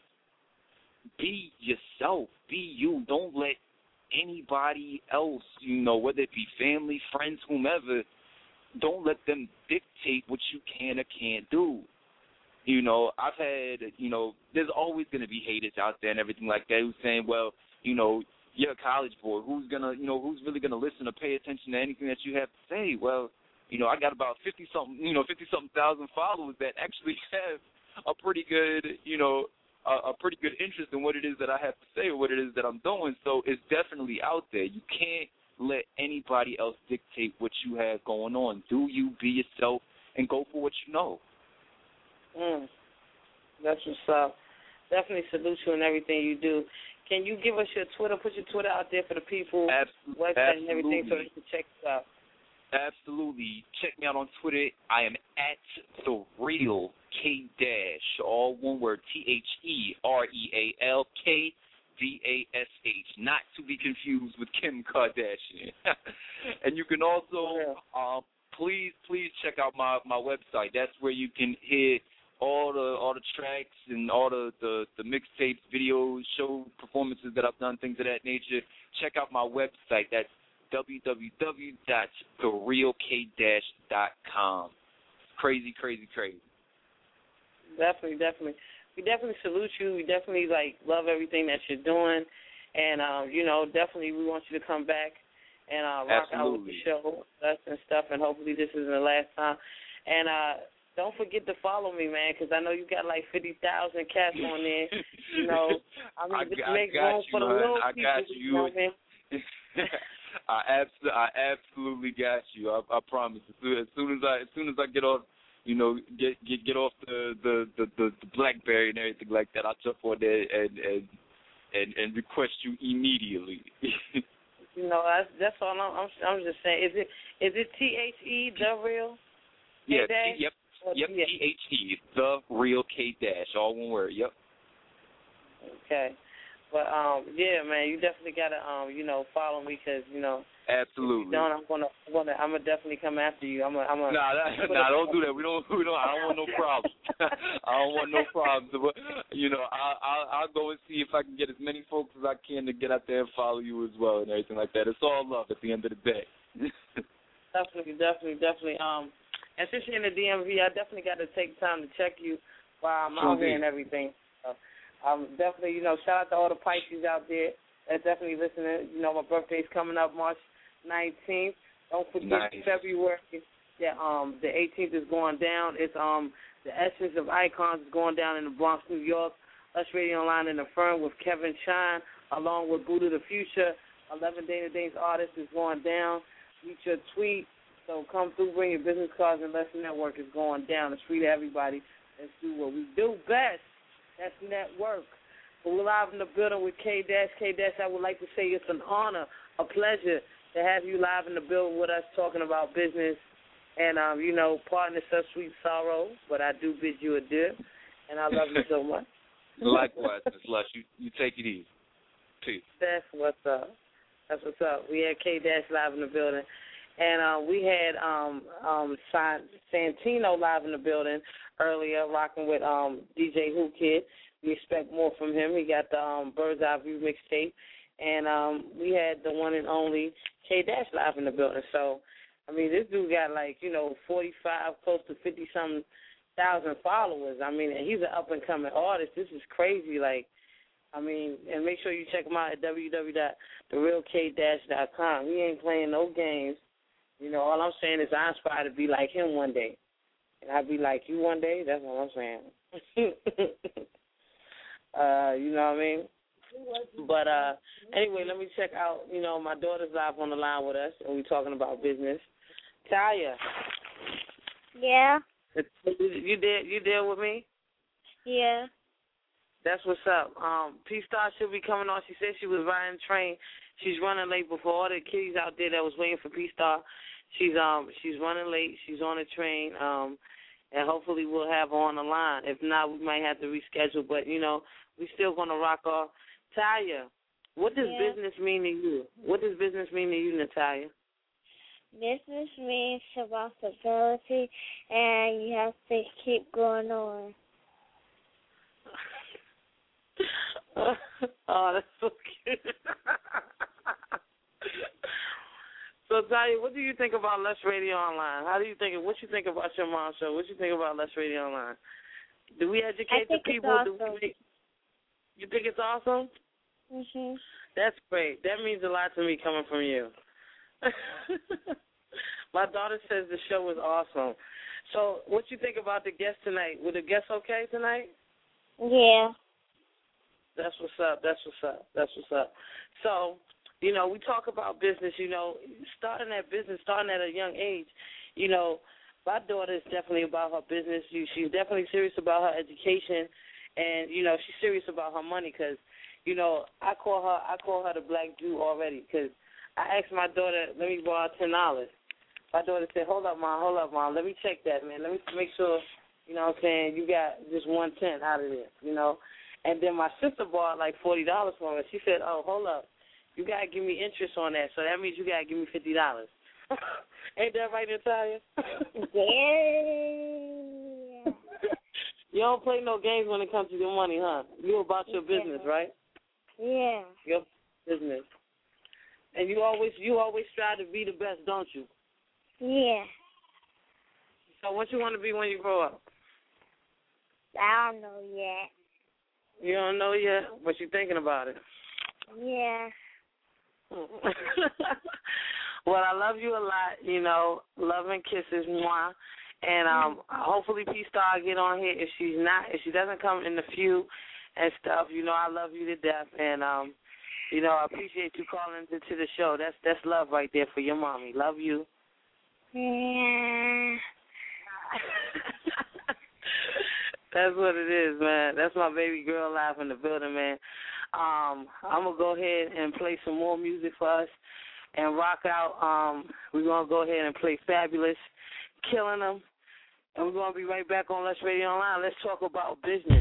be yourself, be you. Don't let anybody else, you know, whether it be family, friends, whomever. Don't let them dictate what you can or can't do. You know, I've had, you know, there's always going to be haters out there and everything like that who's saying, well, you know, you're a college boy. Who's going to, you know, who's really going to listen or pay attention to anything that you have to say? Well, you know, I got about fifty-something, you know, fifty-something thousand followers that actually have a pretty good, you know, a, a pretty good interest in what it is that I have to say or what it is that I'm doing. So it's definitely out there. You can't let anybody else dictate what you have going on. Do you, be yourself, and go for what you know. Mm. That's what's up. Definitely salute you in everything you do. Can you give us your Twitter, put your Twitter out there for the people, Absol- website absolutely. and everything so they can check you out? Absolutely. Check me out on Twitter. I am at The Real K Dash, all one word, T H E R E A L K D A S H, not to be confused with Kim Kardashian. And you can also, uh, please, please check out my, my website. That's where you can hear all the all the tracks and all the, the, the mixtapes, videos, show performances that I've done, things of that nature. Check out my website. That's w w w dot the real k dash dot com. Crazy, crazy, crazy. Definitely, definitely. We definitely salute you. We definitely, like, love everything that you're doing. And, um, you know, definitely we want you to come back and uh, rock Absolutely. out with the show us and stuff, and hopefully this isn't the last time. And uh, don't forget to follow me, man, because I know you got, like, fifty thousand cats on there. You know, I mean, I, just I make got room you, for the man. little I people. got you. You know what I mean? I, abso- I absolutely got you. I, I promise. As soon, as soon as I as soon as I get off, you know, get get get off the the, the, the, the BlackBerry and everything like that, I'll jump on there and and and, and request you immediately. You know, that's, that's all I'm, I'm. I'm just saying. Is it is it T H E The Real? Yeah. K-Dash? T, yep. Yep. T H E The Real K Dash. All one word. Yep. Okay. But um, yeah, man, you definitely gotta um, you know, follow me because you know. Absolutely. If you don't, I'm gonna, I'm gonna, I'm gonna definitely come after you. I'm gonna, I'm gonna. Nah, that, nah, don't do that. We don't, we don't. I don't want no problems. I don't want no problems. But, you know, I, I'll, I'll go and see if I can get as many folks as I can to get out there and follow you as well and everything like that. It's all love at the end of the day. Definitely, definitely, definitely. Um, and since you're in the D M V, I definitely got to take time to check you while I'm Sure out here did. and everything. So, um, definitely, you know, shout out to all the Pisces out there that's definitely listening. You know, my birthday's coming up March nineteenth. Don't forget Nice. February. Yeah, um, the eighteenth is going down. It's um the Essence of Icons is going down in the Bronx, New York. Lush Radio Online in the firm with Kevin Shine, along with Buddha the Future. eleven Dana Danes artists is going down. Meet your tweet. So come through, bring your business cards, and Let's Network is going down. It's free to everybody. Let's do what we do best. That's network. But we're live in the building with K-Dash. K-Dash, I would like to say it's an honor, a pleasure to have you live in the building with us talking about business. And, um, you know, pardon such sweet sorrow, but I do bid you adieu, and I love you so much. Likewise, Miss Lush. You, you take it easy. Peace. That's what's up. That's what's up. We had K-Dash live in the building. And uh, we had um, um, Santino live in the building earlier, rocking with um, D J Who Kid. We expect more from him. He got the um, Bird's Eye View mixtape. And um, we had the one and only K-Dash live in the building. So, I mean, this dude got like, you know, forty-five, close to fifty-something thousand followers. I mean, and he's an up-and-coming artist. This is crazy. Like, I mean, and make sure you check him out at w w w dot the real k dash dot com. He ain't playing no games. You know, all I'm saying is I aspire to be like him one day. And I'll be like you one day. That's what I'm saying. uh, you know what I mean? But uh, anyway, let me check out, you know, my daughter's live on the line with us, and we're talking about business. Talia. Yeah. You there, you there with me? Yeah. That's what's up. Um, P-Star should be coming on. She said she was riding the train. She's running late before all the kiddies out there that was waiting for P-Star. She's um she's running late. She's on the train. Um, and hopefully we'll have her on the line. If not, we might have to reschedule. But, you know, we're still going to rock off. Talia, what does yeah. business mean to you? What does business mean to you, Natalia? Business means responsibility, and you have to keep going on. Oh, that's so cute. So, Talia, what do you think about Lush Radio Online? How do you think? What you think about your mom's show? What you think about Lush Radio Online? Do we educate the people? It's awesome. Do we make, you think it's awesome? Mhm. That's great. That means a lot to me coming from you. My daughter says the show was awesome. So, what you think about the guests tonight? Were the guests okay tonight? Yeah. That's what's up. That's what's up. That's what's up. So, you know, we talk about business, you know, starting that business, starting at a young age. You know, my daughter is definitely about her business. She's definitely serious about her education, and, you know, she's serious about her money because, you know, I call her I call her the black Jew already because I asked my daughter, let me borrow ten dollars. My daughter said, hold up, Mom, hold up, Mom. Let me check that, man. Let me make sure, you know what I'm saying, you got just one ten out of this, you know. And then my sister bought like forty dollars from her. She said, oh, hold up. You got to give me interest on that, so that means you got to give me fifty dollars. Ain't that right, Natalia? Yeah. You don't play no games when it comes to your money, huh? You about your business, right? Yeah. Your business. And you always you always strive to be the best, don't you? Yeah. So what you want to be when you grow up? I don't know yet. You don't know yet, but you're thinking about it. Yeah. Well, I love you a lot, you know. Love and kisses, mwah. And um, hopefully P-Star get on here. If she's not, if she doesn't come in the few and stuff, you know, I love you to death. And, um, you know, I appreciate you calling into to the show. That's that's love right there for your mommy. Love you. Yeah. That's what it is, man. That's my baby girl live in the building, man. Um, I'm going to go ahead and play some more music for us and rock out. Um, we're going to go ahead and play Fabulous, Killing Them. And we're going to be right back on Lush Radio Online. Let's talk about business.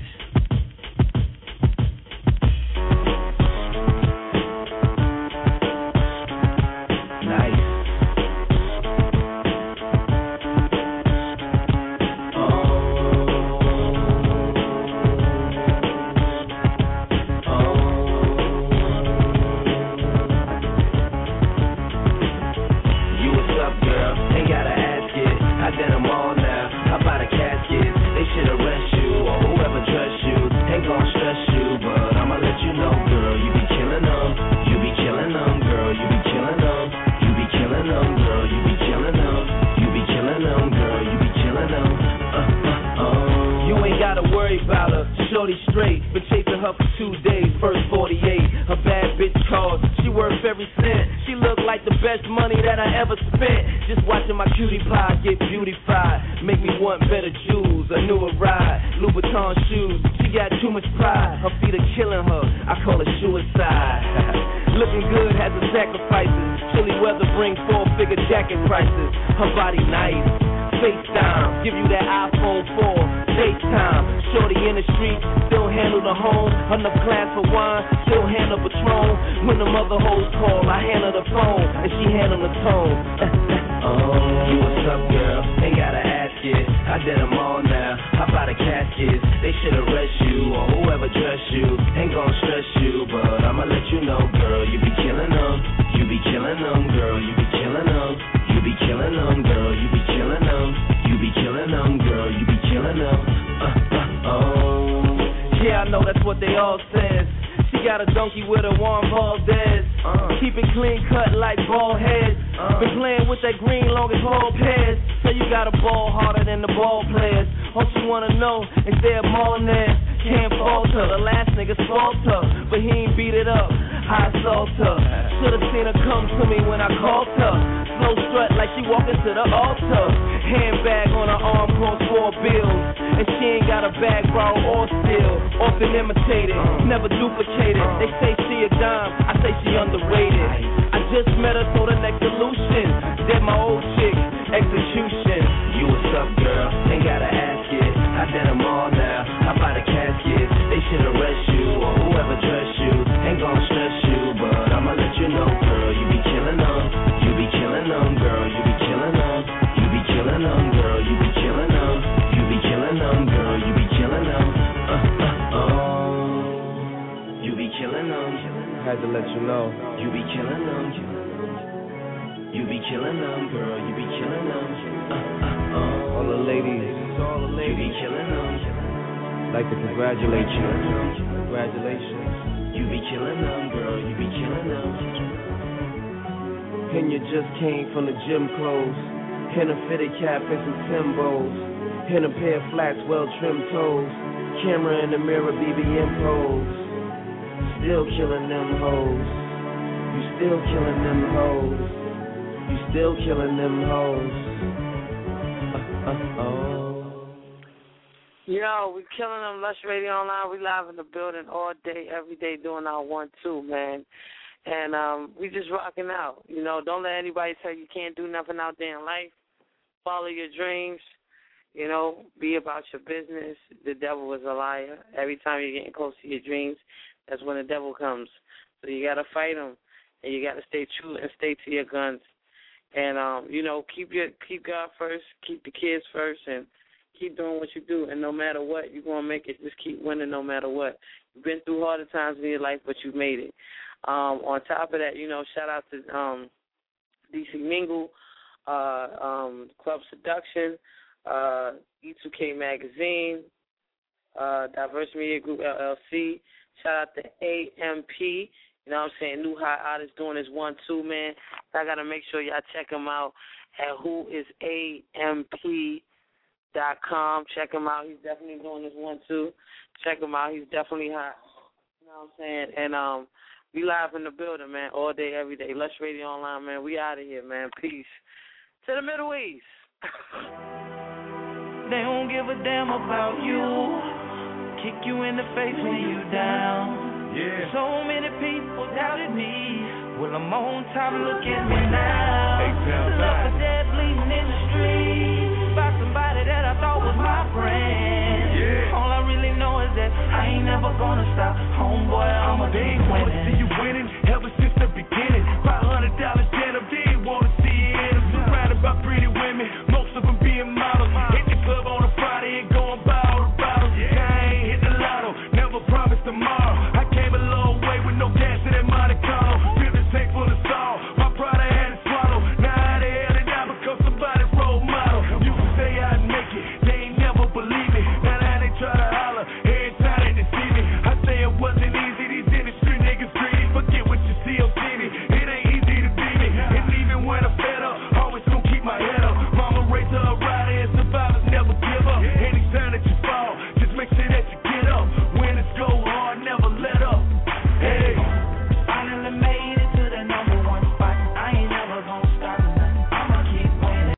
Should've arrest you or whoever trusts shorty straight, been chasing her for two days, first forty-eight. Her bad bitch calls, she worth every cent. She look like the best money that I ever spent. Just watching my cutie pie get beautified, make me want better jewels, a newer ride, Louboutin shoes. She got too much pride, her feet are killing her, I call it suicide. Looking good has its sacrifices, chilly weather brings four-figure jacket prices. Her body nice, FaceTime, give you that iPhone four, FaceTime. Shorty in the street, still handle the home. Enough class for wine, still handle Patron. When the mother hoes call, I handle the phone, and she handle the tone. Oh, you what's up, girl? Ain't gotta ask it. I did them all now. How about the caskets? They should arrest you, or whoever dressed you. Ain't gon' stress you, but I'ma let you know, girl. You be killing them. You be killing them, girl. You be killing them. You be killing them, girl. You be killing them. You be killing them, girl. You be killing them. Uh, uh, oh. Yeah, I know that's what they all says. She got a donkey with a Juan Valdez. Uh. Keep it clean cut like ball heads. Uh. Been playing with that green long as ball pairs. So you got a ball harder than the ball players. All she wanna know is there a mall in there. Can't falter, the last nigga salt her, but he ain't beat it up. I assault her. Should've seen her come to me when I called her. Slow strut like she walking to the altar. Handbag on her arm costs four bills, and she ain't got a bag borrowed or steal. Often imitated, never duplicated. They say she a dime, I say she underrated. I just met her, so the next solution. Did my old chick, execution. You what's up, girl? Ain't gotta ask it. I did them all now. How about a casket? They should arrest you, or whoever dressed you. Ain't gon' stress you, but I'ma let you know, girl. You be killing them. You be killing them, girl. You be killing them. You be killing them, girl. You be killing them. You be killing them, girl. You be killing them. Uh, uh, oh. You be killing them. Had to let you know. You be killing them. You be killing them, girl. You be killing them. Uh, uh, oh. All the ladies. All the ladies. You be killing them. Like to congratulate you. Congratulations. You be killing them, girl. You be killing them. And you just came from the gym clothes. In a fitted cap and some Timbos. In a pair of flats, well-trimmed toes. Camera in the mirror, B B M pose. Still killing them hoes. You still killing them hoes. You still killing them hoes. Uh, uh, oh. Yo, we killing them. Lush Radio Online. We live in the building all day, every day, doing our one, two, man. And um, we just rocking out. You know, don't let anybody tell you you can't do nothing out there in life. Follow your dreams. You know, be about your business. The devil is a liar. Every time you're getting close to your dreams, that's when the devil comes. So you got to fight him, and you got to stay true and stay to your guns. And, um, you know, keep your keep God first, keep the kids first, and keep doing what you do. And no matter what, you're going to make it. Just keep winning no matter what. You've been through harder times in your life, but you made it. Um, on top of that, you know, shout out to um, D C Mingle, uh, um, Club Seduction, uh, E two K Magazine, uh, Diverse Media Group, L L C. Shout out to A M P. You know what I'm saying? New High Artist doing his one, two, man. So I got to make sure y'all check him out at who is A M P dot com. Check him out. He's definitely doing his one, two. Check him out. He's definitely hot. You know what I'm saying? And um, we live in the building, man, all day, every day. Lush Radio Online, man. We out of here, man. Peace. To the Middle East. They don't give a damn about you. Kick you in the face when you down. Yeah. So many people doubted me. Well, I'm on top, look at me now. Love for dead, bleeding in the street by somebody that I thought was my friend. Yeah. All I really know is that I ain't never gonna stop. Homeboy, I'm a big